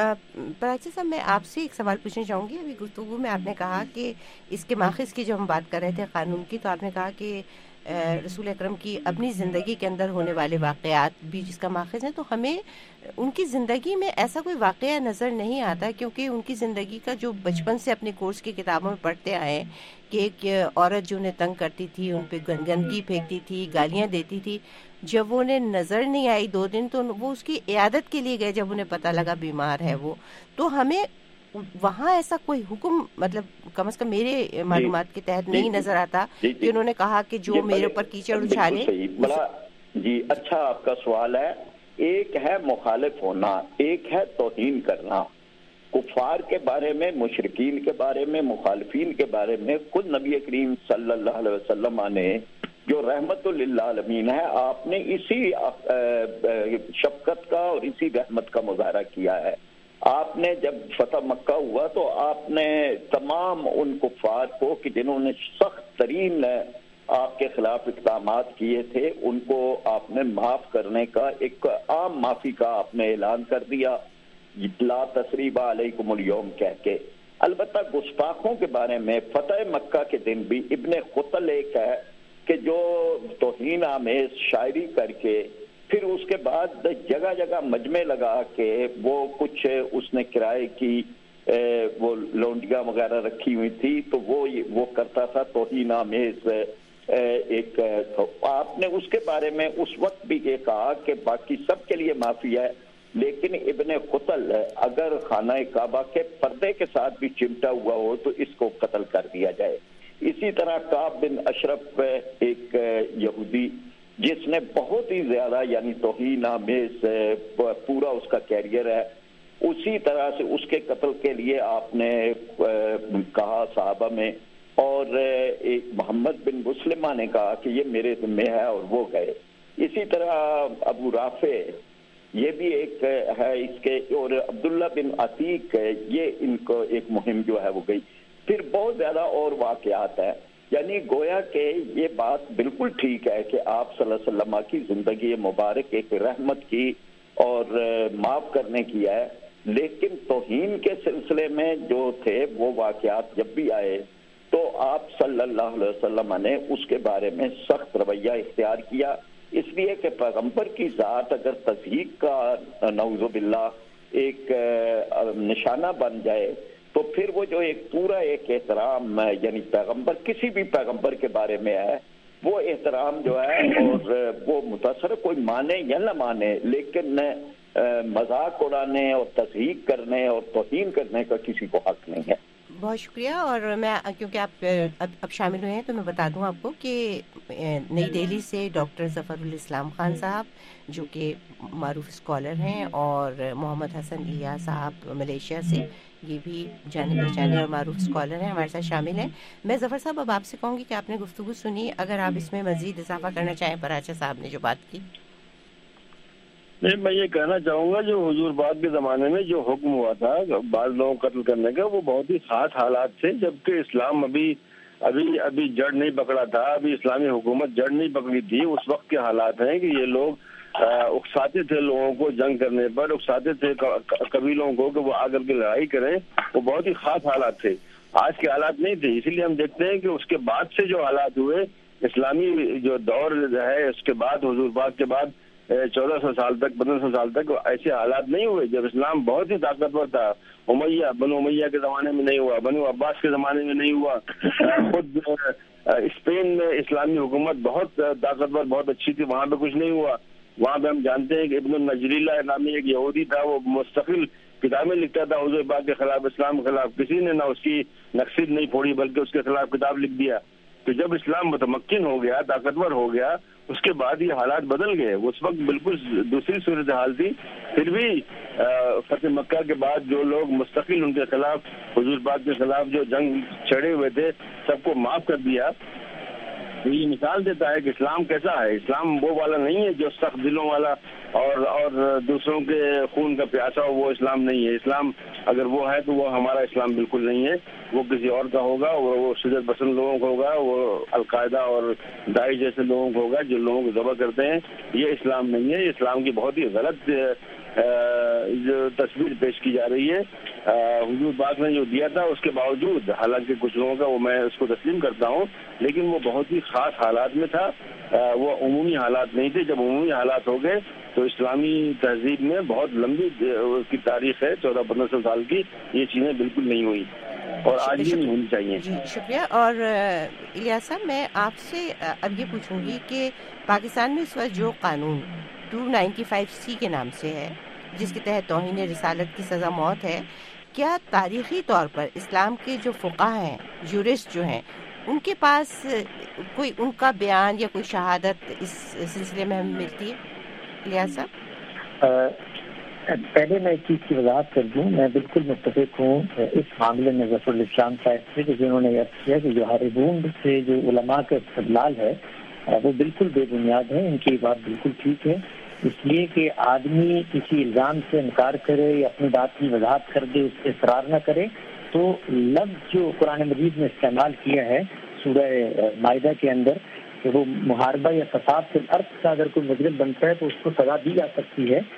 [SPEAKER 2] پراچی صاحب، میں آپ سے ایک سوال پوچھنا چاہوں گی۔ ابھی گفتگو میں آپ نے کہا کہ اس کے ماخذ کی جو ہم بات کر رہے تھے قانون کی، تو آپ نے کہا کہ رسول اکرم کی اپنی زندگی کے اندر ہونے والے واقعات بھی جس کا ماخذ ہے، تو ہمیں ان کی زندگی میں ایسا کوئی واقعہ نظر نہیں آتا، کیونکہ ان کی زندگی کا جو بچپن سے اپنے کورس کی کتابوں میں پڑھتے آئے کہ ایک عورت جو انہیں تنگ کرتی تھی، ان پہ گندگی پھینکتی تھی، گالیاں دیتی تھی، جب وہ انہیں نظر نہیں آئی دو دن تو وہ اس کی عیادت کے لیے گئے، جب انہیں پتہ لگا بیمار ہے وہ، تو ہمیں وہاں ایسا کوئی حکم، مطلب کم از کم میرے معلومات کے تحت نہیں نظر آتا کہ انہوں نے کہا کہ جو میرے اوپر کیچڑ اچھالے۔
[SPEAKER 7] بڑا جی اچھا آپ کا سوال ہے۔ ایک ہے مخالف ہونا، ایک ہے توہین کرنا۔ کفار کے بارے میں، مشرکین کے بارے میں، مخالفین کے بارے میں خود نبی کریم صلی اللہ علیہ وسلم نے جو رحمت للعالمین ہے، آپ نے اسی شفقت کا اور اسی رحمت کا مظاہرہ کیا ہے۔ آپ نے جب فتح مکہ ہوا تو آپ نے تمام ان کفار کو کہ جنہوں نے سخت ترین آپ کے خلاف اقدامات کیے تھے، ان کو آپ نے معاف کرنے کا ایک عام معافی کا آپ نے اعلان کر دیا، لا تثریب علیکم اليوم کہہ کے۔ البتہ گستاخوں کے بارے میں فتح مکہ کے دن بھی ابن قتل ایک ہے کہ جو توہین آمیز شاعری کر کے پھر اس کے بعد جگہ جگہ مجمع لگا کے وہ کچھ اس نے کرائے کی وہ لونڈیاں وغیرہ رکھی ہوئی تھی تو وہ وہ کرتا تھا توہین آمیز ایک۔ آپ نے اس کے بارے میں اس وقت بھی یہ کہا کہ باقی سب کے لیے معافی ہے، لیکن ابن قتل اگر خانہ کعبہ کے پردے کے ساتھ بھی چمٹا ہوا ہو تو اس کو قتل کر دیا جائے۔ اسی طرح کعب بن اشرف ایک یہودی جس نے بہت ہی زیادہ یعنی توہین آمیز پورا اس کا کیریئر ہے، اسی طرح سے اس کے قتل کے لیے آپ نے کہا صحابہ میں، اور ایک محمد بن مسلمہ نے کہا کہ یہ میرے ذمہ ہے اور وہ گئے۔ اسی طرح ابو رافع یہ بھی ایک ہے اس کے، اور عبداللہ بن عتیق یہ ان کو ایک مہم جو ہے وہ گئی۔ پھر بہت زیادہ اور واقعات ہیں، یعنی گویا کہ یہ بات بالکل ٹھیک ہے کہ آپ صلی اللہ علیہ وسلم کی زندگی مبارک ایک رحمت کی اور معاف کرنے کی ہے، لیکن توہین کے سلسلے میں جو تھے وہ واقعات جب بھی آئے تو آپ صلی اللہ علیہ وسلم نے اس کے بارے میں سخت رویہ اختیار کیا، اس لیے کہ پیغمبر کی ذات اگر تضحیق کا نعوذ باللہ ایک نشانہ بن جائے تو پھر وہ جو ایک پورا ایک احترام یعنی پیغمبر کسی بھی پیغمبر کے بارے میں ہے وہ احترام جو ہے، اور وہ متاثر کوئی مانے یا نہ مانے، لیکن مذاق اڑانے اور تضحیق کرنے اور توہین کرنے کا کسی کو حق نہیں ہے۔
[SPEAKER 2] بہت شکریہ۔ اور میں کیونکہ آپ اب اب شامل ہوئے ہیں تو میں بتا دوں آپ کو کہ نئی دہلی سے ڈاکٹر ظفر الاسلام خان صاحب جو کہ معروف اسکالر ہیں، اور محمد حسن عیا صاحب ملیشیا سے، یہ بھی جانے پہچانے اور معروف اسکالر ہیں، ہمارے ساتھ شامل ہیں۔ میں ظفر صاحب اب آپ سے کہوں گی کہ آپ نے گفتگو سنی، اگر آپ اس میں مزید اضافہ کرنا چاہیں پراچا صاحب نے جو بات کی۔
[SPEAKER 5] نہیں، میں یہ کہنا چاہوں گا جو حضور بعد کے زمانے میں جو حکم ہوا تھا بعض لوگوں کو قتل کرنے کا، وہ بہت ہی خاص حالات تھے، جبکہ اسلام ابھی ابھی ابھی جڑ نہیں پکڑا تھا، ابھی اسلامی حکومت جڑ نہیں پکڑی تھی۔ اس وقت کے حالات ہیں کہ یہ لوگ اکساتے تھے لوگوں کو جنگ کرنے پر، اکساتے تھے قبیلوں کو کہ وہ آ کر کے لڑائی کریں، وہ بہت ہی خاص حالات تھے، آج کے حالات نہیں تھے۔ اسی لیے ہم دیکھتے ہیں کہ اس کے بعد سے جو حالات ہوئے اسلامی جو دور ہے اس کے بعد حضور پاک کے بعد چودہ سو سال تک پندرہ سو سال تک ایسے حالات نہیں ہوئے جب اسلام بہت ہی طاقتور تھا. امیہ بنو امیہ کے زمانے میں نہیں ہوا, بنو عباس کے زمانے میں نہیں ہوا. خود اسپین میں اسلامی حکومت بہت طاقتور بہت اچھی تھی, وہاں پہ کچھ نہیں ہوا. وہاں پہ ہم جانتے ہیں کہ ابن النجریلہ نامی ایک یہودی تھا, وہ مستقل کتابیں لکھتا تھا حضور پاک کے خلاف, اسلام کے خلاف. کسی نے نہ اس کی نقصید نہیں پھوڑی بلکہ اس کے خلاف کتاب لکھ دیا. تو جب اسلام متمکن ہو گیا, طاقتور ہو گیا, اس کے بعد یہ حالات بدل گئے. اس وقت بالکل دوسری صورتحال تھی. پھر بھی فتح مکہ کے بعد جو لوگ مستقل ان کے خلاف حضور پاک کے خلاف جو جنگ چھڑے ہوئے تھے سب کو معاف کر دیا. تو یہ مثال دیتا ہے کہ اسلام کیسا ہے. اسلام وہ والا نہیں ہے جو سخت دلوں والا اور اور دوسروں کے خون کا پیاسا ہو, وہ اسلام نہیں ہے. اسلام اگر وہ ہے تو وہ ہمارا اسلام بالکل نہیں ہے, وہ کسی اور کا ہوگا. وہ وہ شدت پسند لوگوں کا ہوگا, وہ القاعدہ اور داعش جیسے لوگوں کا ہوگا جو لوگوں کو ذبح کرتے ہیں. یہ اسلام نہیں ہے. اسلام کی بہت ہی غلط جو تصویر پیش کی جا رہی ہے. حضور پاک نے جو دیا تھا اس کے باوجود, حالانکہ کچھ لوگوں کا وہ میں اس کو تسلیم کرتا ہوں, لیکن وہ بہت ہی خاص حالات میں تھا, وہ عمومی حالات نہیں تھے. جب عمومی حالات ہو گئے تو اسلامی تہذیب میں بہت لمبی اس کی تاریخ ہے, چودہ پندرہ سو سال کی. یہ چیزیں بالکل نہیں ہوئی اور آج بھی نہیں ہونی چاہیے.
[SPEAKER 2] جی شکریہ. اور الیاس صاحب میں آپ سے اب یہ پوچھوں گی کہ پاکستان میں اس وقت جو قانون ٹو نائنٹی فائیو سی کے نام سے ہے, جس کے تحت توہین رسالت کی سزا موت ہے, کیا تاریخی طور پر اسلام کے جو فقہا ہیں, جورسٹ جو ہیں, ان کے پاس کوئی ان کا بیان یا کوئی شہادت اس سلسلے میں ہمیں ملتی ہے؟ الیاس صاحب
[SPEAKER 6] پہلے میں ایک چیز کی وضاحت کر دوں. میں بالکل متفق ہوں اس معاملے میں ظفر الاسلام صاحب سے, جنہوں نے یہ کیا کہ جو ہاربون سے جو علماء کا استدلال ہے وہ بالکل بے بنیاد ہے. ان کی بات بالکل ٹھیک ہے, اس لیے کہ آدمی کسی الزام سے انکار کرے یا اپنی بات کی وضاحت کر دے, اس سے اصرار نہ کرے, تو لفظ جو قرآن مجید نے استعمال کیا ہے سورہ مائدہ کے اندر کہ وہ محاربہ یا فساد فی الارض کا اگر کوئی مجرم بنتا ہے تو اس کو سزا دی جا سکتی ہے.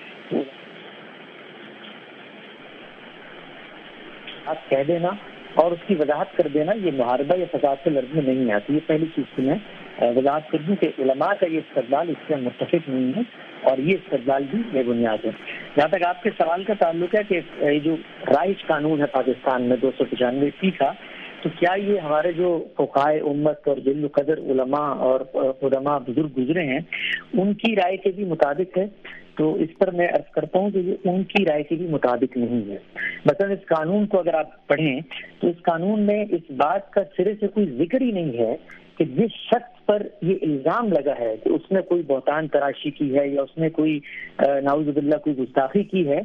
[SPEAKER 6] آپ کہہ دینا اور اس کی وضاحت کر دینا یہ محاربہ یا فساد فی الارض میں نہیں آتی. یہ پہلی چیز کی میں وضاحت کر دوں کہ علماء کا یہ استدلال اس سے متفق نہیں ہے اور یہ استدلال بھی بے بنیاد ہے. جہاں تک آپ کے سوال کا تعلق ہے کہ یہ جو رائج قانون ہے پاکستان میں دو سو پچانوے سی کا, تو کیا یہ ہمارے جو فقہائے امت اور جل قدر علماء اور علماء بزرگ گزرے ہیں ان کی رائے کے بھی مطابق ہے؟ تو اس پر میں عرض کرتا ہوں کہ یہ ان کی رائے کے بھی مطابق نہیں ہے. مثلا اس قانون کو اگر آپ پڑھیں تو اس قانون میں اس بات کا سرے سے کوئی ذکر ہی نہیں ہے کہ جس شخص پر یہ الزام لگا ہے کہ اس نے کوئی بہتان تراشی کی ہے یا اس نے کوئی نعوذ باللہ کوئی گستاخی کی ہے,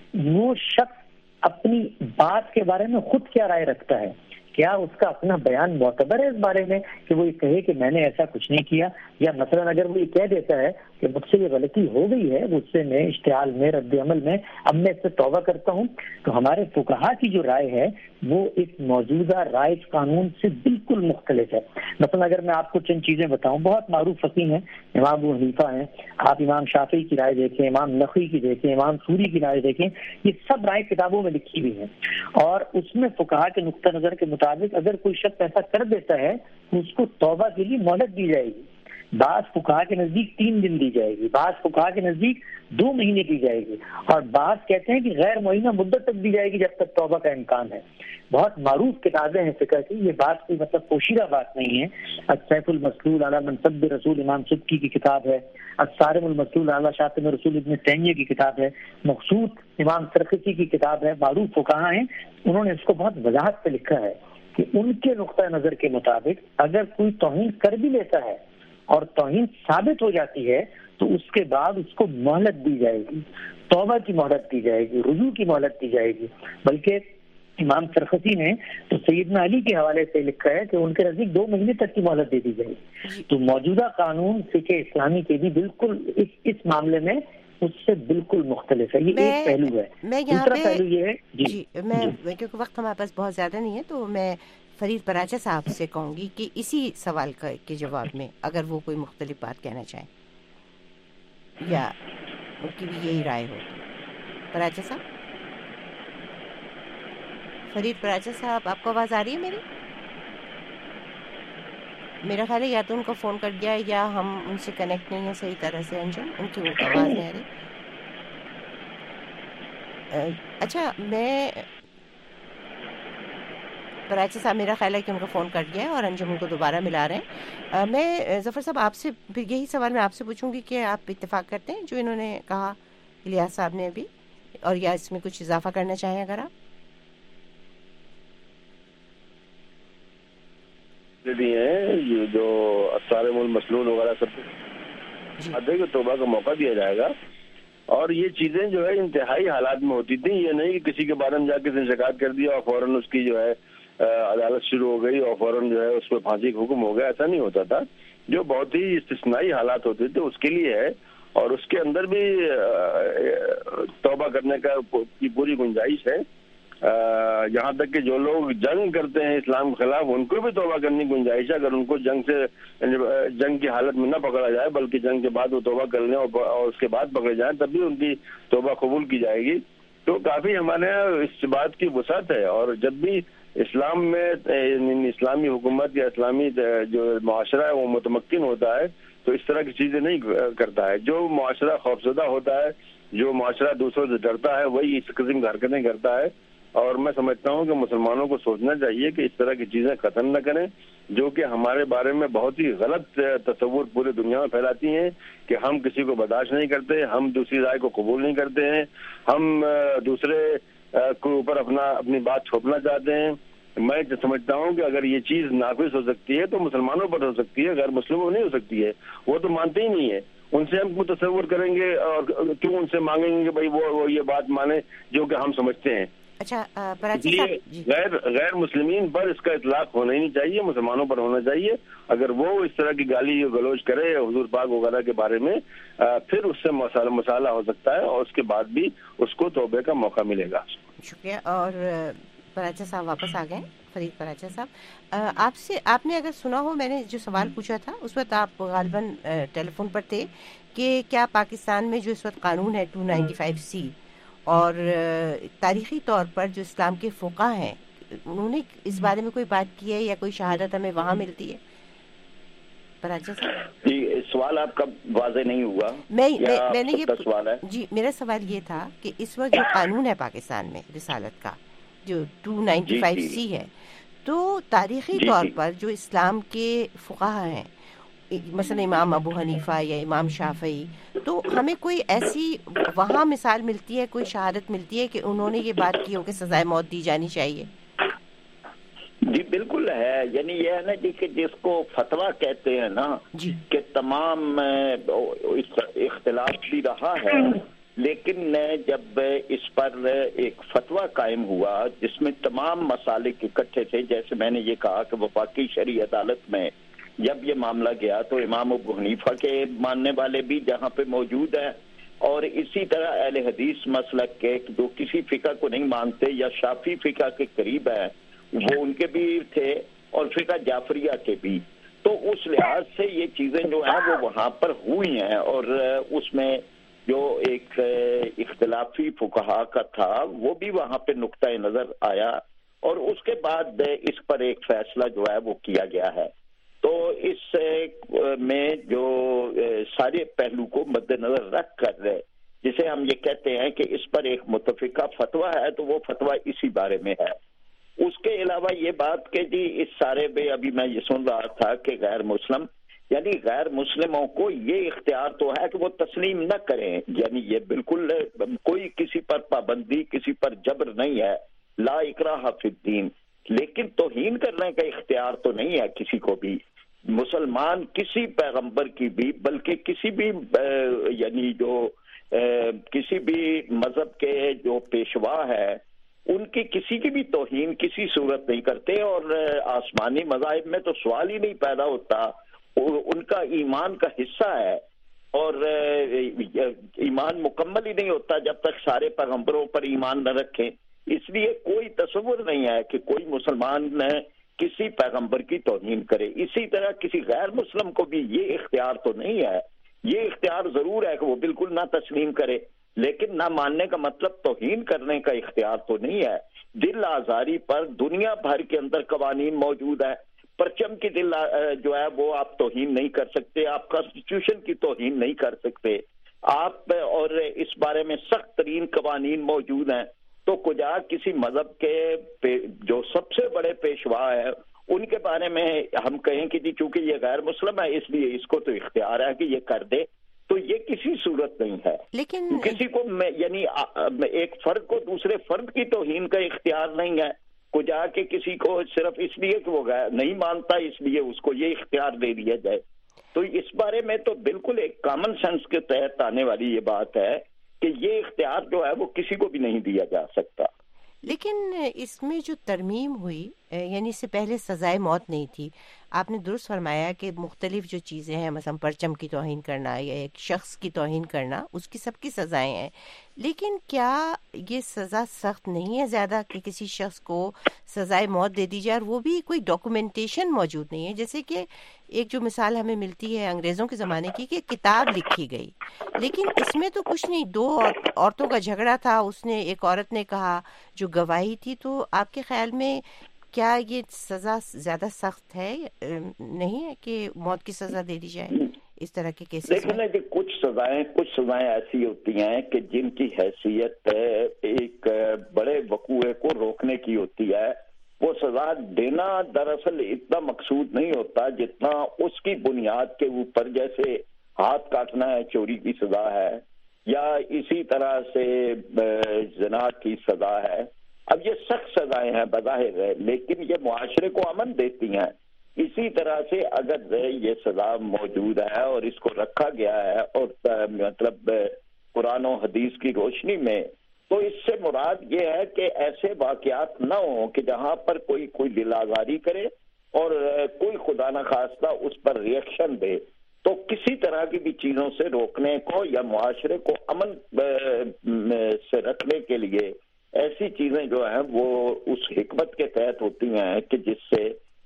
[SPEAKER 6] وہ شخص اپنی بات کے بارے میں خود کیا رائے رکھتا ہے. کیا اس کا اپنا بیان معتبر ہے اس بارے میں کہ وہ یہ کہے کہ میں نے ایسا کچھ نہیں کیا, یا مثلا اگر وہ یہ کہہ دیتا ہے کہ مجھ سے یہ غلطی ہو گئی ہے غصے میں, اشتعال میں, رد عمل میں, اب میں اس سے توبہ کرتا ہوں, تو ہمارے فقہا کی جو رائے ہے وہ اس موجودہ رائج قانون سے بالکل مختلف ہے. مثلا اگر میں آپ کو چند چیزیں بتاؤں, بہت معروف فقیہ ہیں امام ابو حنیفہ ہیں, آپ امام شافعی کی رائے دیکھیں, امام نخعی کی دیکھیں, امام سوری کی رائے دیکھیں, یہ سب رائے کتابوں میں لکھی ہوئی ہیں. اور اس میں فقہا کے نقطہ نظر کے مطابق اگر کوئی شخص ایسا کر دیتا ہے تو اس کو توبہ کے لیے مہلت دی جائے گی. بعض فقہا کے نزدیک تین دن دی جائے گی, بعض فقہا کے نزدیک دو مہینے دی جائے گی, اور بعض کہتے ہیں کہ غیر معینہ مدت تک دی جائے گی جب تک توبہ کا امکان ہے. بہت معروف کتابیں ہیں فقہ کی, یہ بات کوئی مطلب پوشیدہ بات نہیں ہے. السیف المسلول علی من سب رسول امام سبکی کی کتاب ہے, الصارم المسلول علی شاتم رسول ابن تیمیہ کی کتاب ہے, مقصود امام سرخسی کی کتاب ہے. معروف فقہا ہیں, انہوں نے اس کو بہت وضاحت سے لکھا ہے کہ ان کے نقطہ نظر کے مطابق اگر کوئی توہین کر بھی لیتا ہے اور توہین ثابت ہو جاتی ہے تو اس کے بعد اس کو مہلت دی جائے گی, توبہ کی مہلت دی جائے گی, رجوع کی مہلت دی جائے گی. بلکہ امام سرخسی نے تو سیدنا علی کے حوالے سے لکھا ہے کہ ان کے نزدیک دو مہینے تک کی مہلت دے دی جائے گی. تو موجودہ قانون فقہ اسلامی کے بھی بالکل اس اس معاملے میں اس سے بالکل مختلف ہے. یہ ایک پہلو ہے. دوسرا پہلو یہ ہے جی,
[SPEAKER 2] جی میں کیونکہ وقت ہمارے پاس بہت زیادہ نہیں ہے تو میں فرید پراچا صاحب سے کہوں گی کہ اسی سوال کا کے جواب میں اگر وہ کوئی مختلف بات کہنا چاہیں یا ان کی بھی یہی رائے ہو. پراچا صاحب, فرید پراچا صاحب, آپ کو آواز آ رہی ہے میری؟ میرا خیال ہے یا تو ان کا فون کٹ گیا یا ہم ان سے کنیکٹ نہیں ہیں صحیح طرح سے. انجم ان کی آواز نہیں آ رہی. اچھا میں پراچی صاحب میرا خیال ہے کہ ان کا فون کٹ گیا ہے اور انجم ان کو دوبارہ ملا رہے ہیں. میں ظفر صاحب آپ سے پھر یہی سوال میں آپ سے پوچھوں گی کہ آپ اتفاق کرتے ہیں جو انہوں نے کہا الیاس صاحب نے ابھی, اور یا اس میں کچھ اضافہ کرنا چاہیں اگر آپ؟
[SPEAKER 5] یہ جو الصارم المسلول وغیرہ سب آتے کہ توبہ کا موقع دیا جائے گا, اور یہ چیزیں جو ہے انتہائی حالات میں ہوتی تھیں. یہ نہیں کہ کسی کے بارے میں جا کے اس نے شکایت کر دیا اور فوراً اس کی جو ہے عدالت شروع ہو گئی اور فوراً جو ہے اس پہ پھانسی کا حکم ہو گیا. ایسا نہیں ہوتا تھا. جو بہت ہی استثنائی حالات ہوتے تھے اس کے لیے ہے, اور اس کے اندر بھی توبہ کرنے کا کی پوری گنجائش ہے. یہاں تک کہ جو لوگ جنگ کرتے ہیں اسلام کے خلاف ان کو بھی توبہ کرنے کی گنجائش ہے. اگر ان کو جنگ سے جنگ کی حالت میں نہ پکڑا جائے بلکہ جنگ کے بعد وہ توبہ کر لیں اور اس کے بعد پکڑے جائیں تب بھی ان کی توبہ قبول کی جائے گی. تو کافی ہمارے یہاں اس بات کی وسعت ہے. اور جب بھی اسلام میں اسلامی حکومت یا اسلامی جو معاشرہ ہے وہ متمکن ہوتا ہے تو اس طرح کی چیزیں نہیں کرتا ہے. جو معاشرہ خوفزدہ ہوتا ہے, جو معاشرہ دوسروں سے ڈرتا ہے, وہی اس قسم کی حرکتیں کرتا ہے. اور میں سمجھتا ہوں کہ مسلمانوں کو سوچنا چاہیے کہ اس طرح کی چیزیں ختم نہ کریں جو کہ ہمارے بارے میں بہت ہی غلط تصور پوری دنیا میں پھیلاتی ہیں کہ ہم کسی کو برداشت نہیں کرتے, ہم دوسری رائے کو قبول نہیں کرتے ہیں, ہم دوسرے کے اوپر اپنا اپنی بات چھوپنا چاہتے ہیں. میں سمجھتا ہوں کہ اگر یہ چیز نافذ ہو سکتی ہے تو مسلمانوں پر ہو سکتی ہے, غیر مسلموں نہیں ہو سکتی ہے. وہ تو مانتے ہی نہیں ہے. ان سے ہم کو تصور کریں گے اور کیوں ان سے مانگیں گے کہ بھائی وہ یہ بات مانے جو کہ ہم سمجھتے ہیں.
[SPEAKER 2] اچھا
[SPEAKER 5] غیر غیر مسلمین پر اس کا اطلاق ہونا ہی نہیں چاہیے, مسلمانوں پر ہونا چاہیے. اگر وہ اس طرح کی گالی گلوچ کرے حضور پاک وغیرہ کے بارے میں پھر اس سے مسالہ ہو سکتا ہے اور اس کے بعد بھی اس کو توبے کا موقع ملے گا.
[SPEAKER 2] شکریہ. اور پراچا صاحب واپس آ گئے, فرید پراچا صاحب آپ سے آپ نے اگر سنا ہو میں نے جو سوال پوچھا تھا اس وقت آپ غالباً ٹیلی فون پر تھے کہ کیا پاکستان میں جو اس وقت قانون ہے ٹو نائنٹی فائیو سی اور تاریخی طور پر جو اسلام کے فقہا ہیں انہوں نے اس بارے میں کوئی بات کی ہے یا کوئی شہادت ہمیں وہاں ملتی ہے؟ پراچا صاحب
[SPEAKER 7] جی سوال آپ کا واضح نہیں ہوا.
[SPEAKER 2] میں میں نے یہ
[SPEAKER 7] سوال ہے
[SPEAKER 2] جی میرا سوال یہ تھا کہ اس وقت جو قانون ہے پاکستان میں رسالت کا جو ٹو نائنٹی فائیو سی ہے تو تاریخی طور پر جو اسلام کے فقہا ہیں مثلا امام ابو حنیفہ یا امام شافعی, تو ہمیں کوئی ایسی وہاں مثال ملتی ہے, کوئی شہادت ملتی ہے کہ انہوں نے یہ بات کی ہو کہ سزائے موت دی جانی چاہیے؟
[SPEAKER 7] جی بالکل ہے. یعنی یہ ہے نا جی کہ جس کو فتویٰ کہتے ہیں نا
[SPEAKER 2] جی
[SPEAKER 7] کہ تمام اختلاف بھی رہا ہے لیکن جب اس پر ایک فتویٰ قائم ہوا جس میں تمام مسالک اکٹھے تھے, جیسے میں نے یہ کہا کہ وفاقی شرعی عدالت میں جب یہ معاملہ گیا تو امام ابو حنیفہ کے ماننے والے بھی جہاں پہ موجود ہیں اور اسی طرح اہل حدیث مسلک کے جو کسی فقہ کو نہیں مانتے یا شافعی فقہ کے قریب ہیں وہ ان کے بھی تھے اور فقہ جعفریہ کے بھی. تو اس لحاظ سے یہ چیزیں جو ہیں وہ وہاں پر ہوئی ہیں اور اس میں جو ایک اختلافی فقہا کا تھا وہ بھی وہاں پہ نقطۂ نظر آیا اور اس کے بعد اس پر ایک فیصلہ جو ہے وہ کیا گیا ہے. تو اس میں جو سارے پہلو کو مد نظر رکھ کر جسے ہم یہ کہتے ہیں کہ اس پر ایک متفقہ فتویٰ ہے تو وہ فتویٰ اسی بارے میں ہے. اس کے علاوہ یہ بات کہ جی اس سارے میں ابھی میں یہ سن رہا تھا کہ غیر مسلم یعنی غیر مسلموں کو یہ اختیار تو ہے کہ وہ تسلیم نہ کریں, یعنی یہ بالکل کوئی کسی پر پابندی کسی پر جبر نہیں ہے, لا اکراہ فی الدین, لیکن توہین کرنے کا اختیار تو نہیں ہے کسی کو بھی. مسلمان کسی پیغمبر کی بھی بلکہ کسی بھی یعنی جو کسی بھی مذہب کے جو پیشوا ہے ان کی کسی کی بھی توہین کسی صورت نہیں کرتے اور آسمانی مذاہب میں تو سوال ہی نہیں پیدا ہوتا, ان کا ایمان کا حصہ ہے اور ایمان مکمل ہی نہیں ہوتا جب تک سارے پیغمبروں پر ایمان نہ رکھیں. اس لیے کوئی تصور نہیں ہے کہ کوئی مسلمان کسی پیغمبر کی توہین کرے. اسی طرح کسی غیر مسلم کو بھی یہ اختیار تو نہیں ہے, یہ اختیار ضرور ہے کہ وہ بالکل نہ تسلیم کرے لیکن نہ ماننے کا مطلب توہین کرنے کا اختیار تو نہیں ہے. دل آزاری پر دنیا بھر کے اندر قوانین موجود ہیں, پرچم کی دل جو ہے وہ آپ توہین نہیں کر سکتے, آپ کانسٹیٹیوشن کی توہین نہیں کر سکتے, آپ اور اس بارے میں سخت ترین قوانین موجود ہیں. تو کجا کسی مذہب کے جو سب سے بڑے پیشوا ہے ان کے بارے میں ہم کہیں کہ جی چونکہ یہ غیر مسلم ہے اس لیے اس کو تو اختیار ہے کہ یہ کر دے, تو یہ کسی صورت نہیں ہے.
[SPEAKER 2] لیکن
[SPEAKER 7] کسی کو یعنی ایک فرد کو دوسرے فرد کی توہین کا اختیار نہیں ہے. کجا کہ کسی کو صرف اس لیے کہ وہ نہیں مانتا اس لیے اس کو یہ اختیار دے دیا جائے. تو اس بارے میں تو بالکل ایک کامن سینس کے تحت آنے والی یہ بات ہے کہ یہ اختیار جو ہے وہ کسی کو بھی نہیں دیا جا سکتا.
[SPEAKER 2] لیکن اس میں جو ترمیم ہوئی یعنی اس سے پہلے سزائے موت نہیں تھی. آپ نے درست فرمایا کہ مختلف جو چیزیں ہیں مثلا پرچم کی توہین کرنا یا ایک شخص کی توہین کرنا اس کی سب کی سزائیں ہیں, لیکن کیا یہ سزا سخت نہیں ہے زیادہ کہ کسی شخص کو سزائے موت دے دی جائے اور وہ بھی کوئی ڈاکومنٹیشن موجود نہیں ہے؟ جیسے کہ ایک جو مثال ہمیں ملتی ہے انگریزوں کے زمانے کی کہ کتاب لکھی گئی لیکن اس میں تو کچھ نہیں, دو عورتوں کا جھگڑا تھا, اس نے ایک عورت نے کہا جو گواہی تھی. تو آپ کے خیال میں کیا یہ سزا زیادہ سخت ہے نہیں ہے کہ موت کی سزا دے دی جائے اس طرح کے کیسز میں؟
[SPEAKER 7] دیکھیں نا کہ کچھ سزائیں کچھ سزائیں ایسی ہوتی ہیں کہ جن کی حیثیت ایک بڑے وقوعے کو روکنے کی ہوتی ہے. وہ سزا دینا دراصل اتنا مقصود نہیں ہوتا جتنا اس کی بنیاد کے اوپر, جیسے ہاتھ کاٹنا ہے چوری کی سزا ہے, یا اسی طرح سے زنا کی سزا ہے. اب یہ سخت سزائیں ہیں بظاہر ہے لیکن یہ معاشرے کو امن دیتی ہیں. اسی طرح سے اگر یہ سزا موجود ہے اور اس کو رکھا گیا ہے اور مطلب قرآن و حدیث کی روشنی میں, تو اس سے مراد یہ ہے کہ ایسے واقعات نہ ہوں کہ جہاں پر کوئی کوئی دل آزاری کرے اور کوئی خدا نخواستہ اس پر ریئیکشن دے. تو کسی طرح کی بھی چیزوں سے روکنے کو یا معاشرے کو امن سے رکھنے کے لیے ایسی چیزیں جو ہیں وہ اس حکمت کے تحت ہوتی ہیں کہ جس سے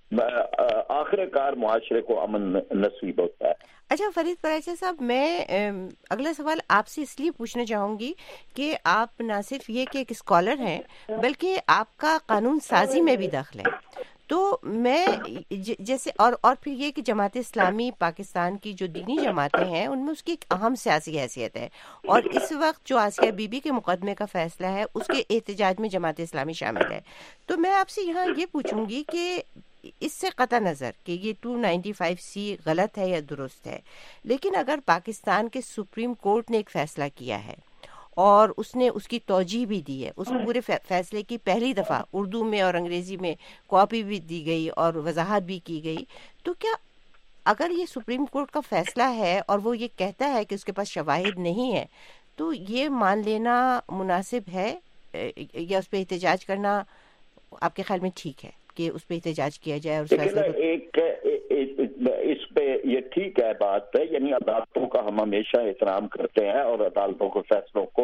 [SPEAKER 7] آخر کار معاشرے کو امن نصیب ہوتا ہے.
[SPEAKER 2] اچھا فرید پرائچہ صاحب, میں اگلا سوال آپ سے اس لیے پوچھنا چاہوں گی کہ آپ نہ صرف یہ کہ ایک اسکالر ہیں بلکہ آپ کا قانون سازی میں بھی دخل ہے. تو میں جیسے اور اور پھر یہ کہ جماعت اسلامی پاکستان کی جو دینی جماعتیں ہیں ان میں اس کی ایک اہم سیاسی حیثیت ہے, اور اس وقت جو آسیہ بی بی کے مقدمے کا فیصلہ ہے اس کے احتجاج میں جماعت اسلامی شامل ہے. تو میں آپ سے یہاں یہ پوچھوں گی کہ اس سے قطع نظر کہ یہ ٹو نائنٹی فائیو سی غلط ہے یا درست ہے, لیکن اگر پاکستان کے سپریم کورٹ نے ایک فیصلہ کیا ہے اور اس نے اس کی توجیح بھی دی ہے, اس پورے فیصلے کی پہلی دفعہ اردو میں اور انگریزی میں کاپی بھی دی گئی اور وضاحت بھی کی گئی, تو کیا اگر یہ سپریم کورٹ کا فیصلہ ہے اور وہ یہ کہتا ہے کہ اس کے پاس شواہد نہیں ہے, تو یہ مان لینا مناسب ہے یا اس پہ احتجاج کرنا آپ کے خیال میں ٹھیک ہے کہ اس پہ احتجاج کیا جائے؟ اور
[SPEAKER 7] اس ایک اس پہ یہ ٹھیک ہے بات ہے, یعنی عدالتوں کا ہم ہمیشہ احترام کرتے ہیں اور عدالتوں کے فیصلوں کو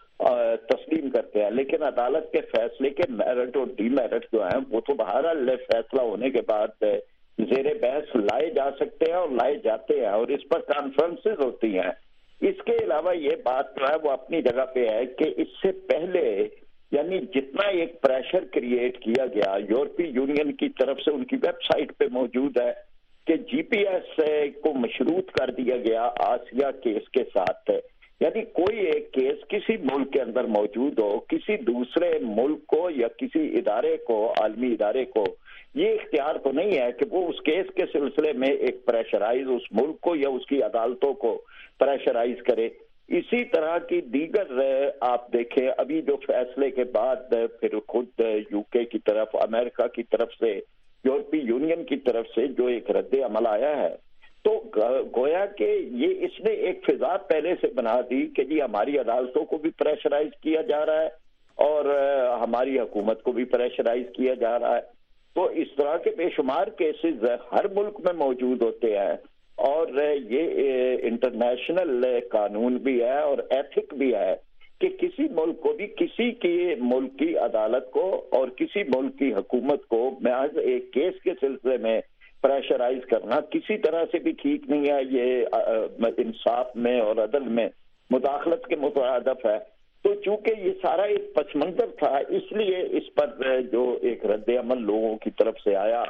[SPEAKER 7] تسلیم کرتے ہیں, لیکن عدالت کے فیصلے کے میرٹ اور ڈی میرٹ جو ہیں وہ تو بہرحال فیصلہ ہونے کے بعد زیر بحث لائے جا سکتے ہیں اور لائے جاتے ہیں اور اس پر کانفرنسز ہوتی ہیں. اس کے علاوہ یہ بات جو ہے وہ اپنی جگہ پہ ہے کہ اس سے پہلے یعنی جتنا ایک پریشر کریٹ کیا گیا یورپی یونین کی طرف سے, ان کی ویب سائٹ پہ موجود ہے کہ جی پی ایس کو مشروط کر دیا گیا آسیہ کیس کے ساتھ. یعنی کوئی ایک کیس کسی ملک کے اندر موجود ہو, کسی دوسرے ملک کو یا کسی ادارے کو, عالمی ادارے کو یہ اختیار تو نہیں ہے کہ وہ اس کیس کے سلسلے میں ایک پریشرائز اس ملک کو یا اس کی عدالتوں کو پریشرائز کرے. اسی طرح کی دیگر آپ دیکھیں ابھی جو فیصلے کے بعد پھر خود یو کے کی طرف, امریکہ کی طرف سے, یورپی یونین کی طرف سے جو ایک رد عمل آیا ہے, تو گویا کہ یہ اس نے ایک فضا پہلے سے بنا دی کہ جی ہماری عدالتوں کو بھی پریشرائز کیا جا رہا ہے اور ہماری حکومت کو بھی پریشرائز کیا جا رہا ہے. تو اس طرح کے بے شمار کیسز ہر ملک میں موجود ہوتے ہیں اور یہ انٹرنیشنل قانون بھی ہے اور ایتھک بھی ہے کہ کسی ملک کو بھی کسی کی ملک کی عدالت کو اور کسی ملک کی حکومت کو محض ایک کیس کے سلسلے میں پریشرائز کرنا کسی طرح سے بھی ٹھیک نہیں ہے. یہ انصاف میں اور عدل میں مداخلت کے مترادف ہے. تو چونکہ یہ سارا ایک پس منظر تھا اس لیے اس پر جو ایک رد عمل لوگوں کی طرف سے آیا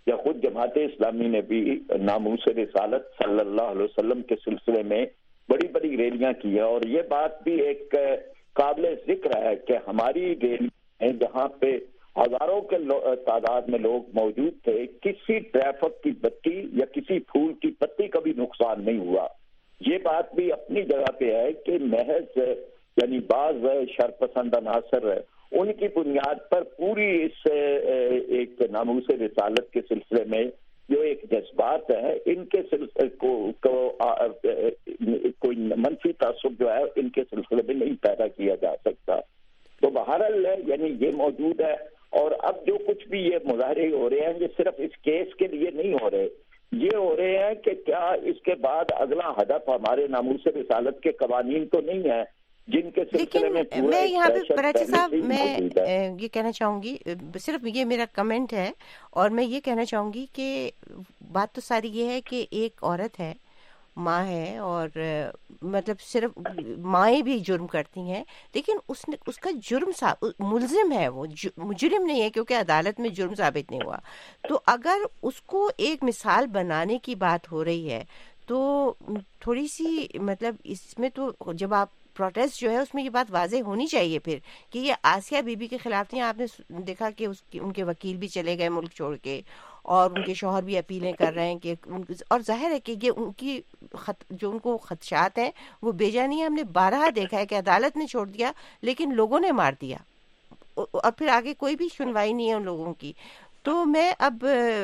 [SPEAKER 7] یا خود جماعت اسلامی نے بھی ناموس رسالت صلی اللہ علیہ وسلم کے سلسلے میں بڑی بڑی ریلیاں کی ہیں، اور یہ بات بھی ایک قابل ذکر ہے کہ ہماری ریلی ہیں جہاں پہ ہزاروں کے تعداد میں لوگ موجود تھے، کسی ٹریفک کی بتی یا کسی پھول کی پتی کا بھی نقصان نہیں ہوا۔ یہ بات بھی اپنی جگہ پہ ہے کہ محض یعنی بعض شرپسند عناصر ان کی بنیاد پر پوری اس ایک ناموس رسالت کے سلسلے میں جو ایک جذبات ہیں ان کے سلسلے کو, کو کوئی منفی تعصب جو ہے ان کے سلسلے میں نہیں پیدا کیا جا سکتا۔ تو بہرحال یعنی یہ موجود ہے، اور اب جو کچھ بھی یہ مظاہرے ہو رہے ہیں یہ صرف اس کیس کے لیے نہیں ہو رہے، یہ ہو رہے ہیں کہ کیا اس کے بعد اگلا ہدف ہمارے ناموس رسالت کے قوانین تو نہیں ہے جن کے سلسلے میں
[SPEAKER 2] میں یہاں پہ پراچی صاحب میں یہ کہنا چاہوں گی، صرف یہ میرا کمنٹ ہے، اور میں یہ کہنا چاہوں گی کہ بات تو ساری یہ ہے کہ ایک عورت ہے، ماں ہے، اور مطلب صرف مائیں بھی جرم کرتی ہیں، لیکن اس نے اس کا جرم ملزم ہے، وہ مجرم نہیں ہے کیونکہ عدالت میں جرم ثابت نہیں ہوا۔ تو اگر اس کو ایک مثال بنانے کی بات ہو رہی ہے تو تھوڑی سی مطلب اس میں تو جب آپ پروٹیسٹ جو ہے اس میں یہ بات واضح ہونی چاہیے پھر کہ یہ آسیہ بی بی کے خلاف تھی۔ آپ نے دیکھا کہ اس کی ان کے وکیل بھی چلے گئے ملک چھوڑ کے، اور ان کے شوہر بھی اپیلیں کر رہے ہیں کہ، اور ظاہر ہے کہ یہ ان کی خط جو ان کو خدشات ہیں وہ بے جانی ہے۔ ہم نے بارہا دیکھا ہے کہ عدالت نے چھوڑ دیا لیکن لوگوں نے مار دیا، اور پھر آگے کوئی بھی سنوائی نہیں ہے ان لوگوں کی۔ تو میں اب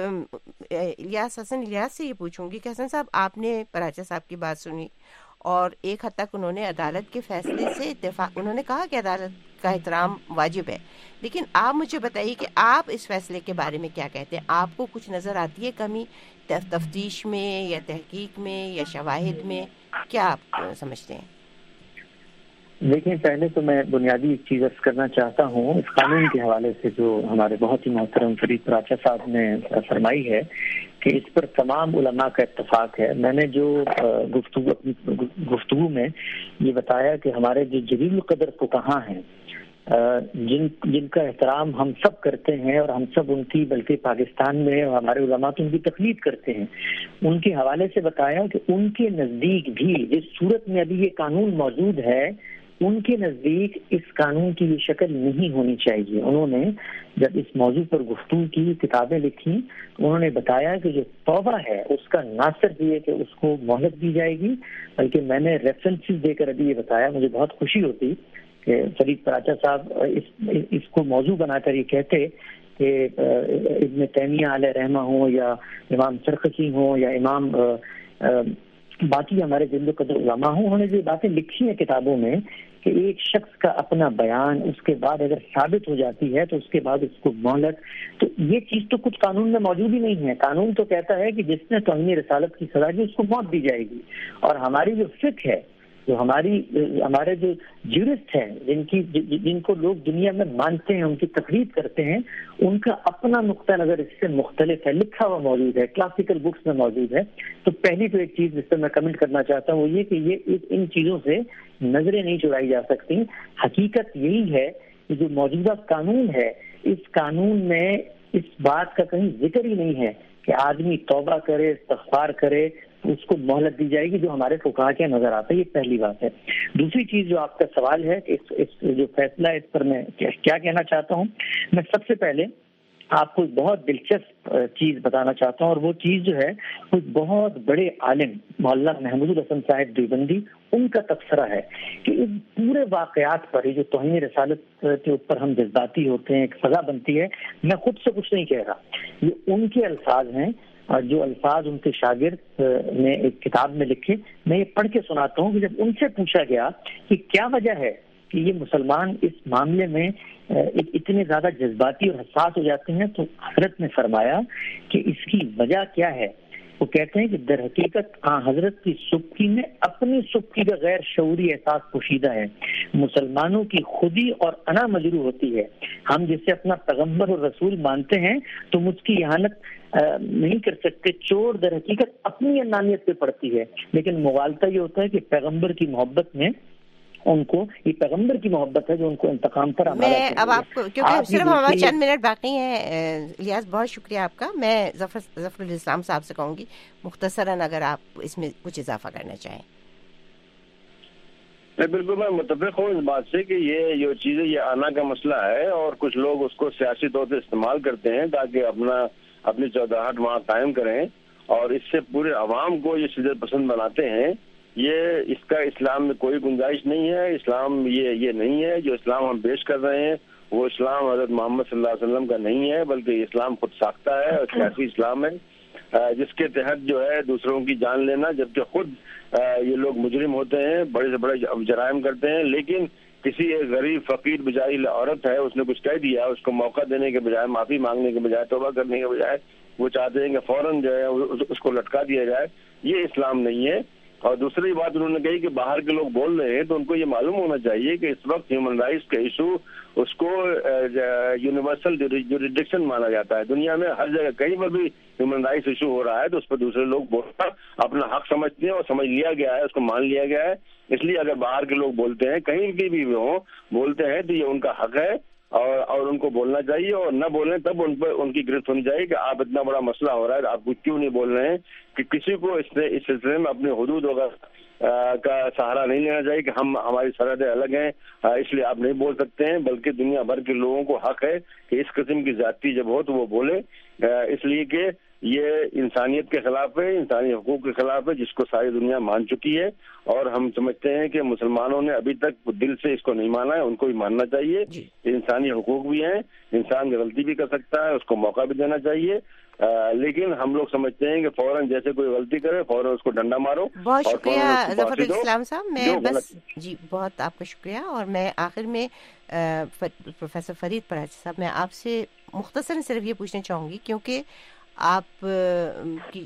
[SPEAKER 2] الیاس حسن الیاس سے یہ پوچھوں گی کہ حسن صاحب آپ نے پراچا صاحب کی بات سنی، اور ایک حد تک انہوں نے عدالت کے فیصلے سے اتفاق، انہوں نے کہا کہ عدالت کا احترام واجب ہے، لیکن آپ مجھے بتائیے کہ آپ اس فیصلے کے بارے میں کیا کہتے ہیں؟ آپ کو کچھ نظر آتی ہے کمی تفتیش میں یا تحقیق میں یا شواہد میں؟ کیا آپ سمجھتے ہیں؟
[SPEAKER 6] دیکھیں، پہلے تو میں بنیادی ایک چیز عرض کرنا چاہتا ہوں اس قانون کے حوالے سے جو ہمارے بہت ہی محترم فرید پراچا صاحب نے فرمائی ہے کہ اس پر تمام علماء کا اتفاق ہے۔ میں نے جو گفتگو اپنی گفتگو میں یہ بتایا کہ ہمارے جو جلیل القدر فقہاء ہیں جن جن کا احترام ہم سب کرتے ہیں، اور ہم سب ان کی بلکہ پاکستان میں ہمارے علماء تو ان کی تقلید کرتے ہیں، ان کے حوالے سے بتایا کہ ان کے نزدیک بھی جس صورت میں ابھی یہ قانون موجود ہے ان کے نزدیک اس قانون کی یہ شکل نہیں ہونی چاہیے۔ انہوں نے جب اس موضوع پر گفتگو کی، کتابیں لکھی، انہوں نے بتایا کہ جو توبہ ہے اس کا نہ صرف یہ کہ اس کو مہلت دی جائے گی، بلکہ میں نے ریفرنسز دے کر ابھی یہ بتایا، مجھے بہت خوشی ہوتی کہ فرید پراچا صاحب اس اس کو موضوع بنا کر یہ کہتے کہ ابن تیمیہ علیہ رحمہ ہوں یا امام سرخسی ہوں یا امام باقی ہمارے جلد و قدر علماء ہوں، انہوں نے جو باتیں لکھی ہیں کتابوں میں کہ ایک شخص کا اپنا بیان اس کے بعد اگر ثابت ہو جاتی ہے تو اس کے بعد اس کو مہلت، تو یہ چیز تو کچھ قانون میں موجود ہی نہیں ہے۔ قانون تو کہتا ہے کہ جس نے توہین رسالت کی سزا دی اس کو موت دی جائے گی، اور ہماری جو فقہ ہے، جو ہماری ہمارے جو جورسٹ ہیں جن کی جن کو لوگ دنیا میں مانتے ہیں، ان کی تقلید کرتے ہیں، ان کا اپنا نقطہ نظر اس سے مختلف ہے، لکھا ہوا موجود ہے، کلاسیکل بکس میں موجود ہے۔ تو پہلی تو ایک چیز جس پر میں کمنٹ کرنا چاہتا ہوں وہ یہ کہ یہ ان چیزوں سے نظریں نہیں چڑھائی جا سکتی۔ حقیقت یہی ہے کہ جو موجودہ قانون ہے اس قانون میں اس بات کا کہیں ذکر ہی نہیں ہے کہ آدمی توبہ کرے، استغفار کرے، اس کو مہلت دی جائے گی، جو ہمارے فقہاء کے نظر آتا ہے۔ یہ پہلی بات ہے۔ دوسری چیز جو آپ کا سوال ہے کہ اس, اس جو فیصلہ ہے اس پر میں کیا کہنا چاہتا ہوں، میں سب سے پہلے آپ کو بہت دلچسپ چیز بتانا چاہتا ہوں، اور وہ چیز جو ہے وہ بہت بڑے عالم مولانا محمود الحسن صاحب دیوبندی ان کا تبصرہ ہے کہ اس پورے واقعات پر جو توہین رسالت کے اوپر ہم جذباتی ہوتے ہیں، ایک سزا بنتی ہے، میں خود سے کچھ نہیں کہہ رہا، یہ ان کے الفاظ ہیں، اور جو الفاظ ان کے شاگرد نے ایک کتاب میں لکھے، میں یہ پڑھ کے سناتا ہوں کہ جب ان سے پوچھا گیا کہ کیا وجہ ہے کہ یہ مسلمان اس معاملے میں اتنے زیادہ جذباتی اور حساس ہو جاتے ہیں، تو حضرت نے فرمایا کہ اس کی وجہ کیا ہے۔ وہ کہتے ہیں کہ در حقیقت آن حضرت کی سبکی میں اپنی سبکی کا غیر شعوری احساس پوشیدہ ہے۔ مسلمانوں کی خودی اور انا مجروح ہوتی ہے۔ ہم جسے اپنا پیغمبر اور رسول مانتے ہیں تو مجھ کی اہانت نہیں کر سکتے۔ چور در حقیقت اپنی انانیت پہ پڑتی ہے، لیکن مغالطہ یہ ہوتا ہے کہ پیغمبر کی محبت میں ان کو یہ پیغمبر کی محبت ہے جو ان کو انتقام پر
[SPEAKER 2] میں اب آپ کو کیونکہ صرف ہمارے چند منٹ باقی ہیں الیاس، بہت شکریہ آپ کا. میں ظفر ظفر الاسلام صاحب سے کہوں گی مختصراً اگر آپ اس میں کچھ اضافہ کرنا چاہیں.
[SPEAKER 5] بالکل میں متفق ہوں اس بات سے کہ یہ جو چیزیں یہ آنا کا مسئلہ ہے اور کچھ لوگ اس کو سیاسی طور سے استعمال کرتے ہیں تاکہ اپنا اپنی چودراہٹ وہاں قائم کریں اور اس سے پورے عوام کو یہ شدت پسند بناتے ہیں. یہ اس کا اسلام میں کوئی گنجائش نہیں ہے. اسلام یہ یہ نہیں ہے جو اسلام ہم پیش کر رہے ہیں وہ اسلام حضرت محمد صلی اللہ علیہ وسلم کا نہیں ہے، بلکہ اسلام خود ساختہ ہے اور سیاسی اسلام ہے جس کے تحت جو ہے دوسروں کی جان لینا، جبکہ خود یہ لوگ مجرم ہوتے ہیں، بڑے سے بڑے جرائم کرتے ہیں، لیکن کسی ایک غریب فقیر بیچاری عورت ہے اس نے کچھ کہہ دیا، اس کو موقع دینے کے بجائے، معافی مانگنے کے بجائے، توبہ کرنے کے بجائے وہ چاہتے ہیں کہ فوراً جو ہے اس کو لٹکا دیا جائے. یہ اسلام نہیں ہے. اور دوسری بات انہوں نے کہی کہ باہر کے لوگ بول رہے ہیں تو ان کو یہ معلوم ہونا چاہیے کہ اس وقت ہیومن رائٹس کا ایشو اس کو یونیورسل جوریڈکشن مانا جاتا ہے. دنیا میں ہر جگہ کہیں پر بھی ہیومن رائٹس ایشو ہو رہا ہے تو اس پر دوسرے لوگ بولنا اپنا حق سمجھتے ہیں اور سمجھ لیا گیا ہے، اس کو مان لیا گیا ہے. اس لیے اگر باہر کے لوگ بولتے ہیں کہیں کی بھی ہوں بولتے ہیں تو یہ ان کا حق ہے اور اور ان کو بولنا چاہیے، اور نہ بولیں تب ان پر ان کی گرفت ہونی چاہیے کہ آپ اتنا بڑا مسئلہ ہو رہا ہے آپ کیوں نہیں بول رہے ہیں. کہ کسی کو اس اس سلسلے میں اپنے حدود وغیرہ کا سہارا نہیں لینا چاہیے کہ ہم ہماری سرحدیں الگ ہیں اس لیے آپ نہیں بول سکتے ہیں، بلکہ دنیا بھر کے لوگوں کو حق ہے کہ اس قسم کی زیادتی جب ہو تو وہ بولے، اس لیے کہ یہ انسانیت کے خلاف ہے، انسانی حقوق کے خلاف ہے جس کو ساری دنیا مان چکی ہے. اور ہم سمجھتے ہیں کہ مسلمانوں نے ابھی تک دل سے اس کو نہیں مانا ہے، ان کو بھی ماننا چاہیے. انسانی حقوق بھی ہیں، انسان غلطی بھی کر سکتا ہے، اس کو موقع بھی دینا چاہیے. آ, لیکن ہم لوگ سمجھتے ہیں کہ فوراً جیسے کوئی غلطی کرے فوراً اس کو ڈنڈا مارو.
[SPEAKER 2] بہت شکریہ ظفر الاسلام صاحب. میں بس جی بہت آپ کا شکریہ. اور میں آخر میں پروفیسر فرید پراچی صاحب میں آپ سے مختصراً صرف یہ پوچھنا چاہوں گی کیونکہ آپ کی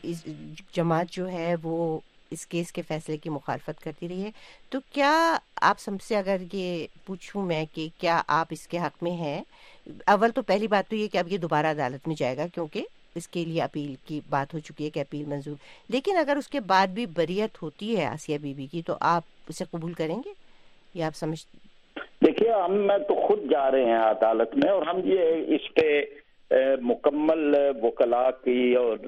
[SPEAKER 2] جماعت جو ہے وہ اس کیس کے فیصلے کی مخالفت کرتی رہی ہے، تو کیا آپ سب سے اگر یہ پوچھوں میں کہ کیا آپ اس کے حق میں ہیں؟ اول تو پہلی بات تو یہ کہ اب یہ دوبارہ عدالت میں جائے گا کیونکہ اس کے لیے اپیل کی بات ہو چکی ہے کہ اپیل منظور، لیکن اگر اس کے بعد بھی بریت ہوتی ہے آسیہ بی بی کی تو آپ اسے قبول کریں گے یا آپ سمجھ؟
[SPEAKER 7] دیکھیے ہم میں تو خود جا رہے ہیں عدالت میں اور ہم یہ اس پہ مکمل وکلاء کی اور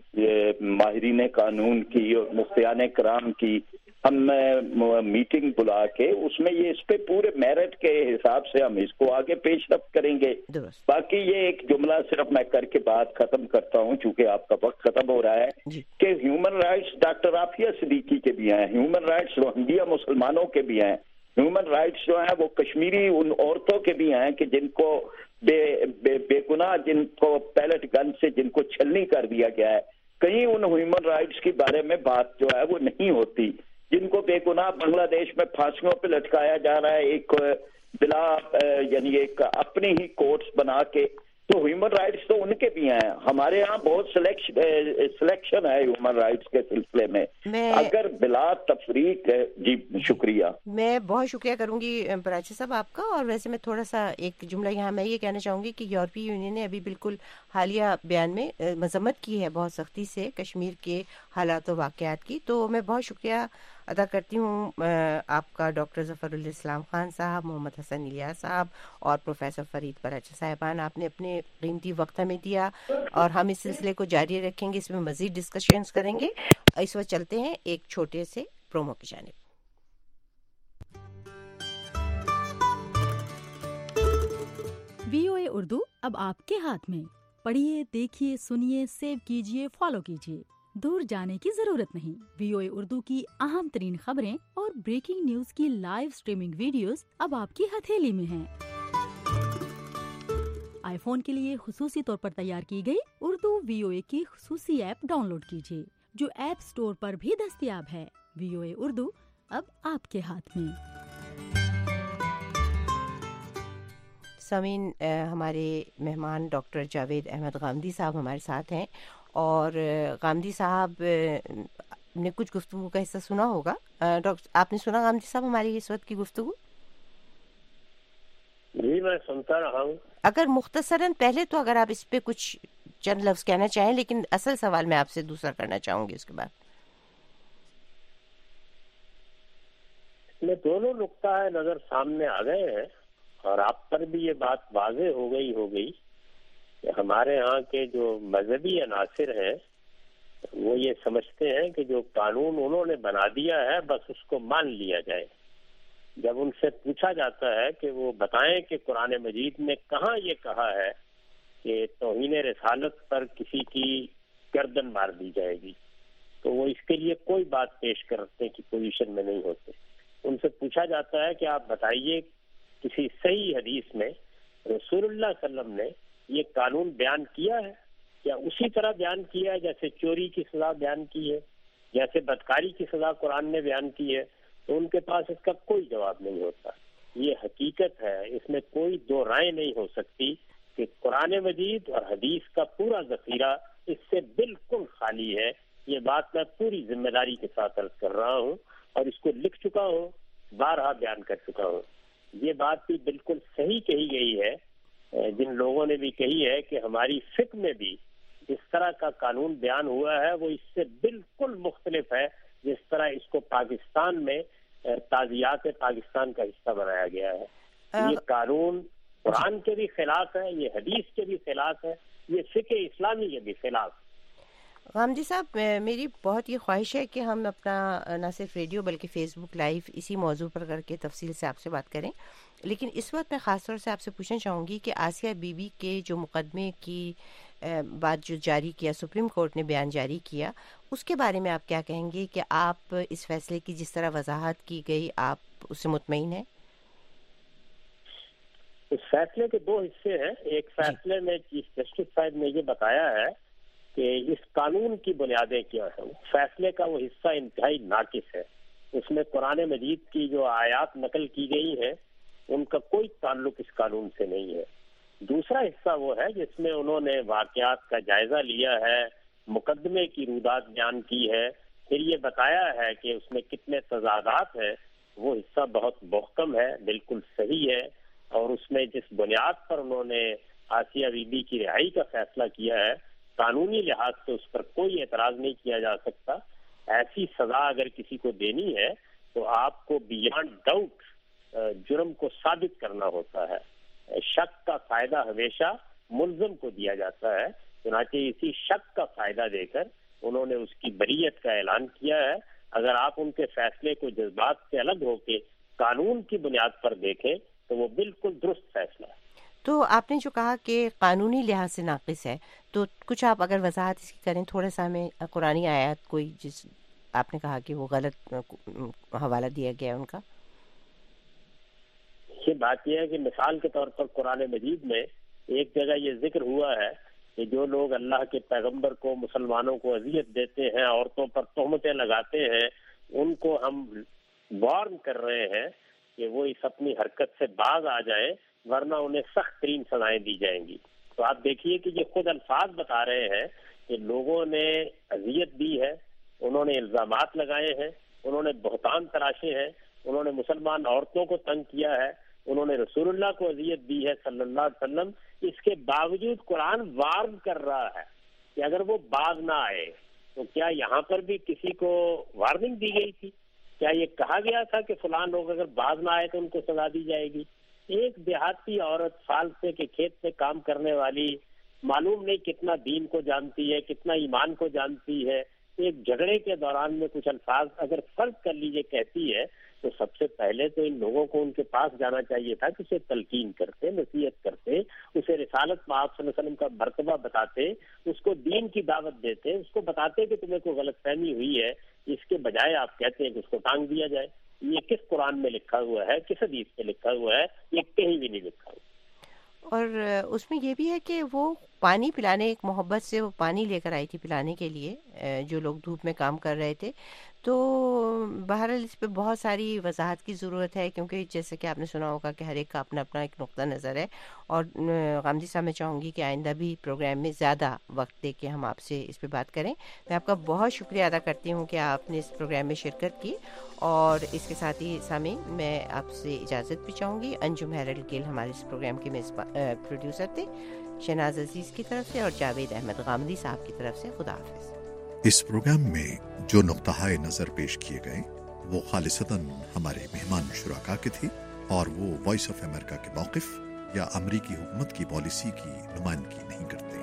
[SPEAKER 7] ماہرین قانون کی اور مفتیان کرام کی ہم میٹنگ بلا کے اس میں یہ اس پہ پورے میرٹ کے حساب سے ہم اس کو آگے پیش رفت کریں گے. باقی یہ ایک جملہ صرف میں کر کے بات ختم کرتا ہوں چونکہ آپ کا وقت ختم ہو رہا ہے کہ human rights doctor Aafia Siddiqui کے بھی ہیں، ہیومن رائٹس روہنگیا مسلمانوں کے بھی ہیں، ہیومن رائٹس جو ہیں وہ کشمیری ان عورتوں کے بھی ہیں کہ جن کو بے بے بے گناہ جن کو پیلٹ گن سے جن کو چھلنی کر دیا گیا ہے. کہیں ان ہیومن رائٹس کے بارے میں بات جو ہے وہ نہیں ہوتی، جن کو بے گناہ بنگلہ دیش میں پھانسیوں پہ لٹکایا جا رہا ہے ایک بلا یعنی ایک اپنی ہی کورٹس بنا کے. تو ہیومن رائٹس تو ان کے بھی ہیں. ہمارے یہاں بہت سلیکشن ہے ہیومن رائٹس کے سلسلے میں اگر بلا تفریق. جی شکریہ. میں
[SPEAKER 2] بہت شکریہ کروں گی پراچی صاحب آپ کا. اور ویسے میں تھوڑا سا ایک جملہ یہاں میں یہ کہنا چاہوں گی کہ یورپی یونین نے ابھی بالکل حالیہ بیان میں مذمت کی ہے بہت سختی سے کشمیر کے حالات و واقعات کی. تو میں بہت شکریہ ادا کرتی ہوں آپ کا ڈاکٹر ظفر الاسلام خان صاحب، محمد حسن الیاس صاحب اور پروفیسر فرید پراچی صاحبان. آپ نے اپنے قیمتی وقت ہمیں دیا اور ہم اس سلسلے کو جاری رکھیں گے، اس میں مزید ڈسکشنز کریں گے. اس وقت چلتے ہیں ایک چھوٹے سے پرومو کی جانب.
[SPEAKER 8] وی او اے اردو اب آپ کے ہاتھ میں. پڑھیے، دیکھیے، سنیے، سیو کیجیے، فالو کیجیے. دور جانے کی ضرورت نہیں. وی او اے اردو کی اہم ترین خبریں اور بریکنگ نیوز کی لائیو سٹریمنگ ویڈیوز اب آپ کی ہتھیلی میں ہیں. آئی فون کے لیے خصوصی طور پر تیار کی گئی اردو وی او اے کی خصوصی ایپ ڈاؤن لوڈ کیجیے جو ایپ سٹور پر بھی دستیاب ہے. وی او اے اردو اب آپ کے ہاتھ میں.
[SPEAKER 2] سامعین، ہمارے مہمان ڈاکٹر جاوید احمد غامدی صاحب ہمارے ساتھ ہیں اور غامدی صاحب نے کچھ گفتگو کا حصہ سنا ہوگا. ڈاکٹر آپ نے سنا غامدی صاحب ہماری اس وقت کی گفتگو؟
[SPEAKER 5] جی میں سنتا رہا ہوں.
[SPEAKER 2] اگر مختصراً پہلے تو اگر آپ اس پہ کچھ چند لفظ کہنا چاہیں، لیکن اصل سوال میں آپ سے دوسرا کرنا چاہوں گی اس کے بعد.
[SPEAKER 9] اس میں دونوں نقطہ نظر سامنے آ گئے ہیں اور آپ پر بھی یہ بات واضح ہو گئی ہو گئی کہ ہمارے ہاں کے جو مذہبی عناصر ہیں وہ یہ سمجھتے ہیں کہ جو قانون انہوں نے بنا دیا ہے بس اس کو مان لیا جائے. جب ان سے پوچھا جاتا ہے کہ وہ بتائیں کہ قرآن مجید میں کہاں یہ کہا ہے کہ توہین رسالت پر کسی کی گردن مار دی جائے گی, تو وہ اس کے لیے کوئی بات پیش کرنے کی پوزیشن میں نہیں ہوتے. ان سے پوچھا جاتا ہے کہ آپ بتائیے کسی صحیح حدیث میں رسول اللہ صلی اللہ علیہ وسلم نے یہ قانون بیان کیا ہے, کیا اسی طرح بیان کیا ہے جیسے چوری کی سزا بیان کی ہے, جیسے بدکاری کی سزا قرآن نے بیان کی ہے؟ تو ان کے پاس اس کا کوئی جواب نہیں ہوتا. یہ حقیقت ہے, اس میں کوئی دو رائے نہیں ہو سکتی کہ قرآن مجید اور حدیث کا پورا ذخیرہ اس سے بالکل خالی ہے. یہ بات میں پوری ذمہ داری کے ساتھ عرض کر رہا ہوں اور اس کو لکھ چکا ہوں, بارہا بیان کر چکا ہوں. یہ بات بھی بالکل صحیح کہی گئی ہے جن لوگوں نے بھی کہی ہے کہ ہماری فقہ میں بھی جس طرح کا قانون بیان ہوا ہے وہ اس سے بالکل مختلف ہے جس طرح اس کو پاکستان میں تعزیات پاکستان کا حصہ بنایا گیا ہے. یہ قانون قرآن کے بھی خلاف ہے, یہ حدیث کے بھی خلاف ہے, یہ فقہ اسلامی کے بھی خلاف.
[SPEAKER 2] غامدی صاحب, میری بہت یہ خواہش ہے کہ ہم اپنا نہ صرف ریڈیو بلکہ فیس بک لائیو اسی موضوع پر کر کے تفصیل سے آپ سے بات کریں, لیکن اس وقت میں خاص طور سے آپ سے پوچھنا چاہوں گی کہ آسیہ بی بی کے جو مقدمے کی بات جو جاری کیا سپریم کورٹ نے بیان جاری کیا, اس کے بارے میں آپ کیا کہیں گے کہ آپ اس فیصلے کی جس طرح وضاحت کی گئی آپ اس سے مطمئن ہیں؟
[SPEAKER 9] اس فیصلے کے دو حصے ہیں. ایک فیصلے میں چیف جسٹس صاحب نے یہ بتایا ہے کہ اس قانون کی بنیادیں کیا ہیں. فیصلے کا وہ حصہ انتہائی ناقص ہے. اس میں قرآن مجید کی جو آیات نقل کی گئی ہیں ان کا کوئی تعلق اس قانون سے نہیں ہے. دوسرا حصہ وہ ہے جس میں انہوں نے واقعات کا جائزہ لیا ہے, مقدمے کی رودات بیان کی ہے, پھر یہ بتایا ہے کہ اس میں کتنے تضادات ہیں. وہ حصہ بہت محکم ہے, بالکل صحیح ہے, اور اس میں جس بنیاد پر انہوں نے آسیہ بی بی کی رہائی کا فیصلہ کیا ہے قانونی لحاظ سے اس پر کوئی اعتراض نہیں کیا جا سکتا. ایسی سزا اگر کسی کو دینی ہے تو آپ کو بیانڈ ڈاؤٹ جرم کو ثابت کرنا ہوتا ہے. شک کا فائدہ ہمیشہ ملزم کو دیا جاتا ہے, چنانچہ اسی شک کا فائدہ دے کر انہوں نے اس کی بریت کا اعلان کیا ہے. اگر آپ ان کے فیصلے کو جذبات سے الگ ہو کے قانون کی بنیاد پر دیکھیں تو وہ بالکل درست فیصلہ ہے.
[SPEAKER 2] تو آپ نے جو کہا کہ قانونی لحاظ سے ناقص ہے, تو کچھ آپ اگر وضاحت اس کی کریں, تھوڑا سا ہمیں قرآنی آیات کوئی جس آپ نے کہا کہ وہ غلط حوالہ دیا گیا ان کا.
[SPEAKER 9] یہ بات یہ ہے کہ مثال کے طور پر قرآن مجید میں ایک جگہ یہ ذکر ہوا ہے کہ جو لوگ اللہ کے پیغمبر کو مسلمانوں کو اذیت دیتے ہیں, عورتوں پر تہمتیں لگاتے ہیں, ان کو ہم وارن کر رہے ہیں کہ وہ اس اپنی حرکت سے باز آ جائیں ورنہ انہیں سخت ترین سزائیں دی جائیں گی. تو آپ دیکھیے کہ یہ خود الفاظ بتا رہے ہیں کہ لوگوں نے اذیت دی ہے, انہوں نے الزامات لگائے ہیں, انہوں نے بہتان تراشے ہیں, انہوں نے مسلمان عورتوں کو تنگ کیا ہے, انہوں نے رسول اللہ کو اذیت دی ہے صلی اللہ علیہ وسلم. اس کے باوجود قرآن وارن کر رہا ہے کہ اگر وہ باز نہ آئے تو کیا یہاں پر بھی کسی کو وارننگ دی گئی تھی؟ کیا یہ کہا گیا تھا کہ فلاں لوگ اگر باز نہ آئے تو ان کو سزا دی جائے گی؟ ایک دیہاتی عورت سال سے کے کھیت میں کام کرنے والی, معلوم نہیں کتنا دین کو جانتی ہے, کتنا ایمان کو جانتی ہے, ایک جھگڑے کے دوران میں کچھ الفاظ اگر فرض کر لیجیے کہتی ہے تو سب سے پہلے تو ان لوگوں کو ان کے پاس جانا چاہیے تھا کہ اسے تلقین کرتے, نصیحت کرتے, اسے رسالت میں آپ صلی اللہ علیہ وسلم کا مرتبہ بتاتے, اس کو دین کی دعوت دیتے, اس کو بتاتے کہ تمہیں کوئی غلط فہمی ہوئی ہے. اس کے بجائے آپ کہتے ہیں کہ اس کو ٹانگ دیا جائے. یہ کس قرآن میں لکھا ہوا ہے, کس حدیث میں لکھا ہوا ہے؟ یہ کہیں بھی نہیں لکھا ہوا.
[SPEAKER 2] اور اس میں یہ بھی ہے کہ وہ پانی پلانے, ایک محبت سے وہ پانی لے کر آئی تھی پلانے کے لیے جو لوگ دھوپ میں کام کر رہے تھے. تو بہرحال اس پہ بہت ساری وضاحت کی ضرورت ہے, کیونکہ جیسے کہ آپ نے سنا ہوگا کہ ہر ایک کا اپنا اپنا ایک نقطہ نظر ہے. اور غامدی صاحب میں چاہوں گی کہ آئندہ بھی پروگرام میں زیادہ وقت دے کے ہم آپ سے اس پہ بات کریں. میں آپ کا بہت شکریہ ادا کرتی ہوں کہ آپ نے اس پروگرام میں شرکت کی, اور اس کے ساتھ ہی سامعین میں آپ سے اجازت بھی چاہوں گی. انجم ہیرل گیل ہمارے اس پروگرام کے پروڈیوسر تھے, شہناز عزیز کی طرف سے اور جاوید احمد غامدی صاحب کی طرف سے خدا حافظ.
[SPEAKER 10] اس پروگرام میں جو نقطہ نظر پیش کیے گئے وہ خالصتاً ہمارے مہمان شرکا کے تھے اور وہ وائس آف امریکہ کے موقف یا امریکی حکومت کی پالیسی کی نمائندگی نہیں کرتے۔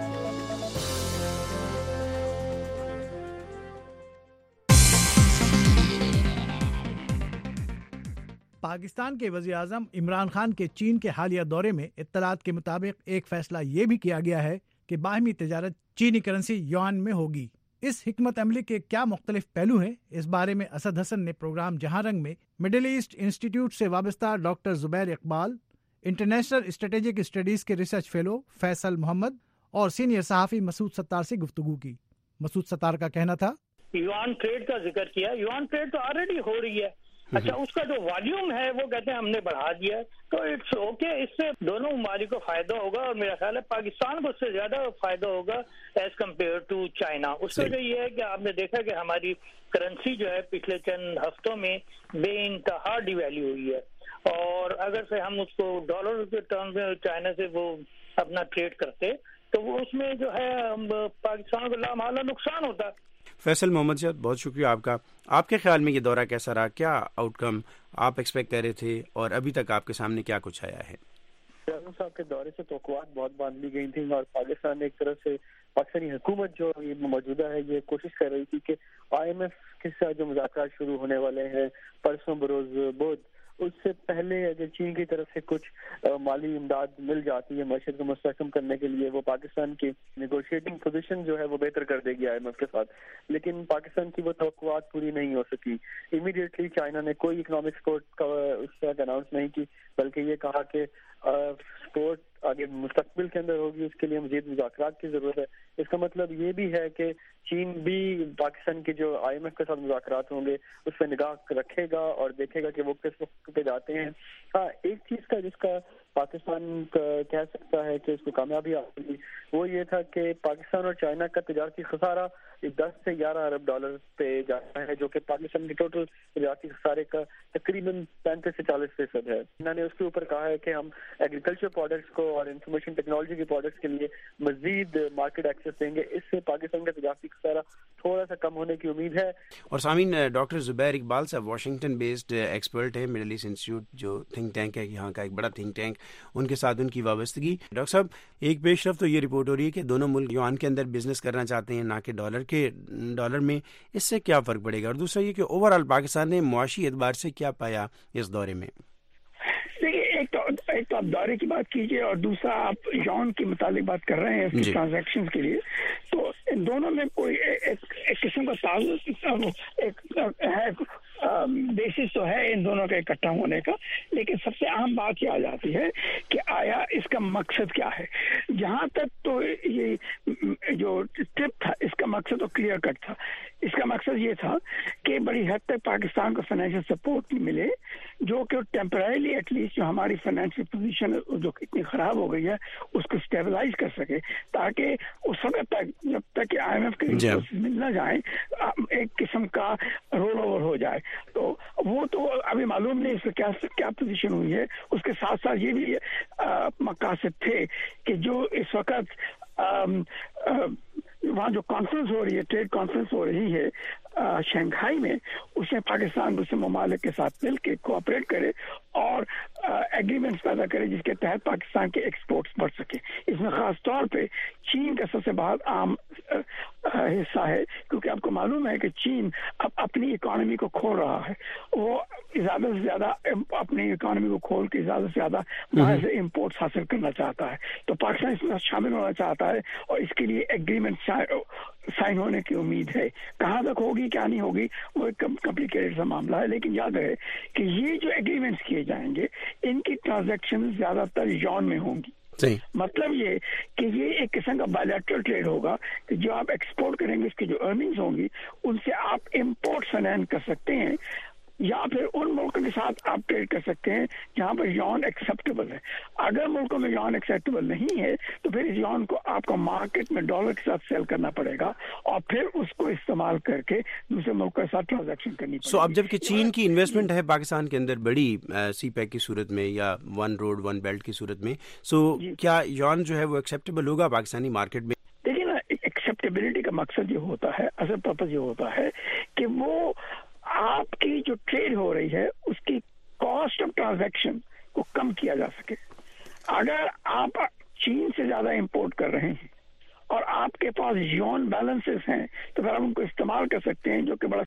[SPEAKER 11] پاکستان کے وزیر اعظم عمران خان کے چین کے حالیہ دورے میں اطلاعات کے مطابق ایک فیصلہ یہ بھی کیا گیا ہے کہ باہمی تجارت چینی کرنسی یوان میں ہوگی۔ اس حکمت عملی کے کیا مختلف پہلو ہیں، اس بارے میں اسد حسن نے پروگرام جہاں رنگ میں مڈل ایسٹ انسٹیٹیوٹ سے وابستہ doctor Zubair Iqbal, international strategic studies کے ریسرچ فیلو فیصل محمد اور سینئر صحافی مسعود ستار سے گفتگو کی۔ مسعود ستار کا کہنا تھا،
[SPEAKER 12] یوان ٹریڈ کا ذکر کیا، یوان ٹریڈ تو آلریڈی ہو رہی ہے، اچھا اس کا جو والیوم ہے وہ کہتے ہیں ہم نے بڑھا دیا ہے، تو اٹس اوکے، اس سے دونوں ممالک کو فائدہ ہوگا اور میرا خیال ہے پاکستان کو اس سے زیادہ فائدہ ہوگا ایز کمپیئر ٹو چائنا۔ اس وجہ یہ ہے کہ آپ نے دیکھا کہ ہماری کرنسی جو ہے پچھلے چند ہفتوں میں بے انتہا ڈی ویلیو ہوئی ہے، اور اگر سے ہم اس کو ڈالر کے ٹرم میں چائنا سے وہ اپنا ٹریڈ کرتے تو وہ اس میں جو ہے پاکستان کو لامحالہ نقصان ہوتا۔
[SPEAKER 13] فیصل محمد صاحب بہت شکریہ آپ کا۔ آپ کے خیال میں یہ دورہ کیسا رہا، کیا آؤٹ کم آپ ایکسپیکٹ کر رہے تھے اور ابھی تک آپ کے سامنے کیا کچھ آیا ہے؟
[SPEAKER 14] چیئرمین صاحب کے دورے سے توقعات بہت باندھ لی گئی تھیں اور پاکستان نے ایک طرف سے پاکستانی حکومت جو موجودہ ہے یہ کوشش کر رہی تھی کہ آئی ایم ایف کے ساتھ جو مذاکرات شروع ہونے والے ہیں پرسوں بروز بدھ، اس سے پہلے اگر چین کی طرف سے کچھ مالی امداد مل جاتی ہے معیشت کو مستحکم کرنے کے لیے، وہ پاکستان کی نیگوشیٹنگ پوزیشن جو ہے وہ بہتر کر دے گی آئی ایم ایف کے ساتھ، لیکن پاکستان کی وہ توقعات پوری نہیں ہو سکی۔ امیڈیٹلی چائنا نے کوئی اکنامک سپورٹ کا اس طرح اناؤنس نہیں کی، بلکہ یہ کہا کہ سپورٹ آگے مستقبل کے اندر ہوگی، اس کے لیے مزید مذاکرات کی ضرورت ہے۔ اس کا مطلب یہ بھی ہے کہ چین بھی پاکستان کے جو آئی ایم ایف کے ساتھ مذاکرات ہوں گے اس پہ نگاہ رکھے گا اور دیکھے گا کہ وہ کس وقت پہ جاتے ہیں۔ ہاں ایک چیز کا جس کا پاکستان کہہ سکتا ہے کہ اس کو کامیابی حاصل وہ یہ تھا کہ پاکستان اور چائنا کا تجارتی خسارہ دس سے گیارہ ارب ڈالر پہ جاتا ہے، جو کہ پاکستان کے ٹوٹل تجارتی خسارے کا تقریباً پینتیس سے چالیس فیصد ہے۔ انہوں نے اس کے اوپر کہا ہے کہ ہم ایگریکلچر پروڈکٹس کو اور انفارمیشن ٹیکنالوجی کے پروڈکٹس کے لیے مزید مارکیٹ ایکسس دیں گے، اس سے پاکستان کا تجارتی خسارہ تھوڑا سا کم ہونے کی امید ہے۔
[SPEAKER 13] اور سامعین، doctor Zubair Iqbal sahib Washington based expert ہیں، مڈل ایسٹ انسٹیٹیوٹ جو تھنک ٹینک ہے یہاں کا ایک بڑا تھنک ٹینک، ان کے ساتھ ان کی وابستگی۔ ڈاکٹر صاحب ایک پیش رفت تو یہ رپورٹ ہو رہی ہے کہ دونوں ملک یوان کے اندر بزنس کرنا چاہتے ہیں نہ کہ ڈالر کے ڈالر میں، اس سے کیا فرق پڑے گا؟ اور دوسرا یہ کہ اوور آل پاکستان نے معاشی اعتبار سے کیا پایا اس دورے میں؟
[SPEAKER 15] دیکھیے ایک تو ایک تو آپ دورے کی بات کیجیے اور دوسرا آپ یون کے متعلق بات کر رہے ہیں ٹرانزیکشن کے لیے، تو ان دونوں میں کوئی ایک قسم کا تعلق ہے، بیسس تو ہے ان دونوں کا اکٹھا ہونے کا، لیکن سب سے اہم بات یہ آ جاتی ہے کہ آیا اس کا مقصد کیا ہے۔ جہاں تک تو یہ جو ٹرپ تھا اس کا مقصد تو کلیئر کٹ تھا، اس کا مقصد یہ تھا کہ بڑی حد تک پاکستان کو فائنینشیل سپورٹ ملے، جو کہ ٹیمپرریلی ایٹ لیسٹ جو ہماری فائنینشیل پوزیشن جو اتنی خراب ہو گئی ہے اس کو اسٹیبلائز کر سکے، تاکہ اس وقت تک جب تک کہ آئی ایم ایف کے ریسورسز مل نہ جائیں ایک قسم کا رول اوور ہو جائے۔ تو وہ تو ابھی معلوم نہیں اس کا کیا پوزیشن ہوئی ہے۔ اس کے ساتھ ساتھ یہ بھی مقاصد تھے کہ جو اس وقت وہاں جو کانفرنس ہو رہی ہے، ٹریڈ کانفرنس ہو رہی ہے شنگھائی میں، اس میں پاکستان دوسرے ممالک کے ساتھ مل کے کوآپریٹ کرے اور ایگریمنٹس پیدا کرے جس کے تحت پاکستان کے ایکسپورٹس بڑھ سکے۔ اس میں خاص طور پہ چین کا سب سے بہت عام حصہ ہے، کیونکہ آپ کو معلوم ہے کہ چین اب اپنی اکانومی کو کھول رہا ہے، وہ زیادہ سے زیادہ اپنی اکانومی کو کھول کے زیادہ سے زیادہ باہر سے امپورٹس حاصل کرنا چاہتا ہے، تو پاکستان اس میں شامل ہونا چاہتا ہے اور اس کے لیے ایگریمنٹ سائن ہونے کی امید ہے۔ کہاں تک ہوگی کیا نہیں ہوگی وہ ایک کمپلیکیٹڈ سا معاملہ ہے، لیکن یاد رہے کہ یہ جو ایگریمنٹس کیے جائیں گے ان کی ٹرانزیکشن زیادہ تر یون میں ہوں گی۔ مطلب یہ کہ یہ ایک قسم کا بائیلیٹرل ٹریڈ ہوگا کہ جو آپ ایکسپورٹ کریں گے اس کی جو ارننگز ہوں گی ان سے آپ امپورٹ فائنینس کر سکتے ہیں، یا پھر ان ملکوں کے ساتھ آپ ٹریڈ کر سکتے ہیں جہاں پر یون ایکسیپٹیبل ہے۔ اگر ملکوں میں یون ایکسیپٹیبل نہیں ہے تو پھر اس یون کو آپ کو مارکیٹ میں ڈالر کے ساتھ سیل کرنا پڑے گا اور پھر اس کو استعمال کر کے دوسرے ملک کے ساتھ ٹرانزیکشن کرنی پڑے گی۔
[SPEAKER 13] سو اب جب کہ چین کی انویسٹمنٹ ہے پاکستان کے اندر بڑی سی پیک کی صورت میں یا ون روڈ ون بیلٹ کی صورت میں، سو کیا یون جو ہے وہ ایکسیپٹیبل ہوگا پاکستانی مارکیٹ میں؟
[SPEAKER 15] دیکھیے نا، ایکسیپٹیبلٹی کا مقصد یہ ہوتا ہے، اصل پرپز یہ ہوتا ہے کہ وہ آپ کی جو ٹریڈ ہو رہی ہے اس کی کاسٹ آف ٹرانزیکشن کو کم کیا جا سکے. اگر آپ چین سے زیادہ امپورٹ کر رہے ہیں اور آپ کے پاس یون بیلنسز ہیں تو پھر آپ ان کو استعمال کر سکتے ہیں جو کہ بڑا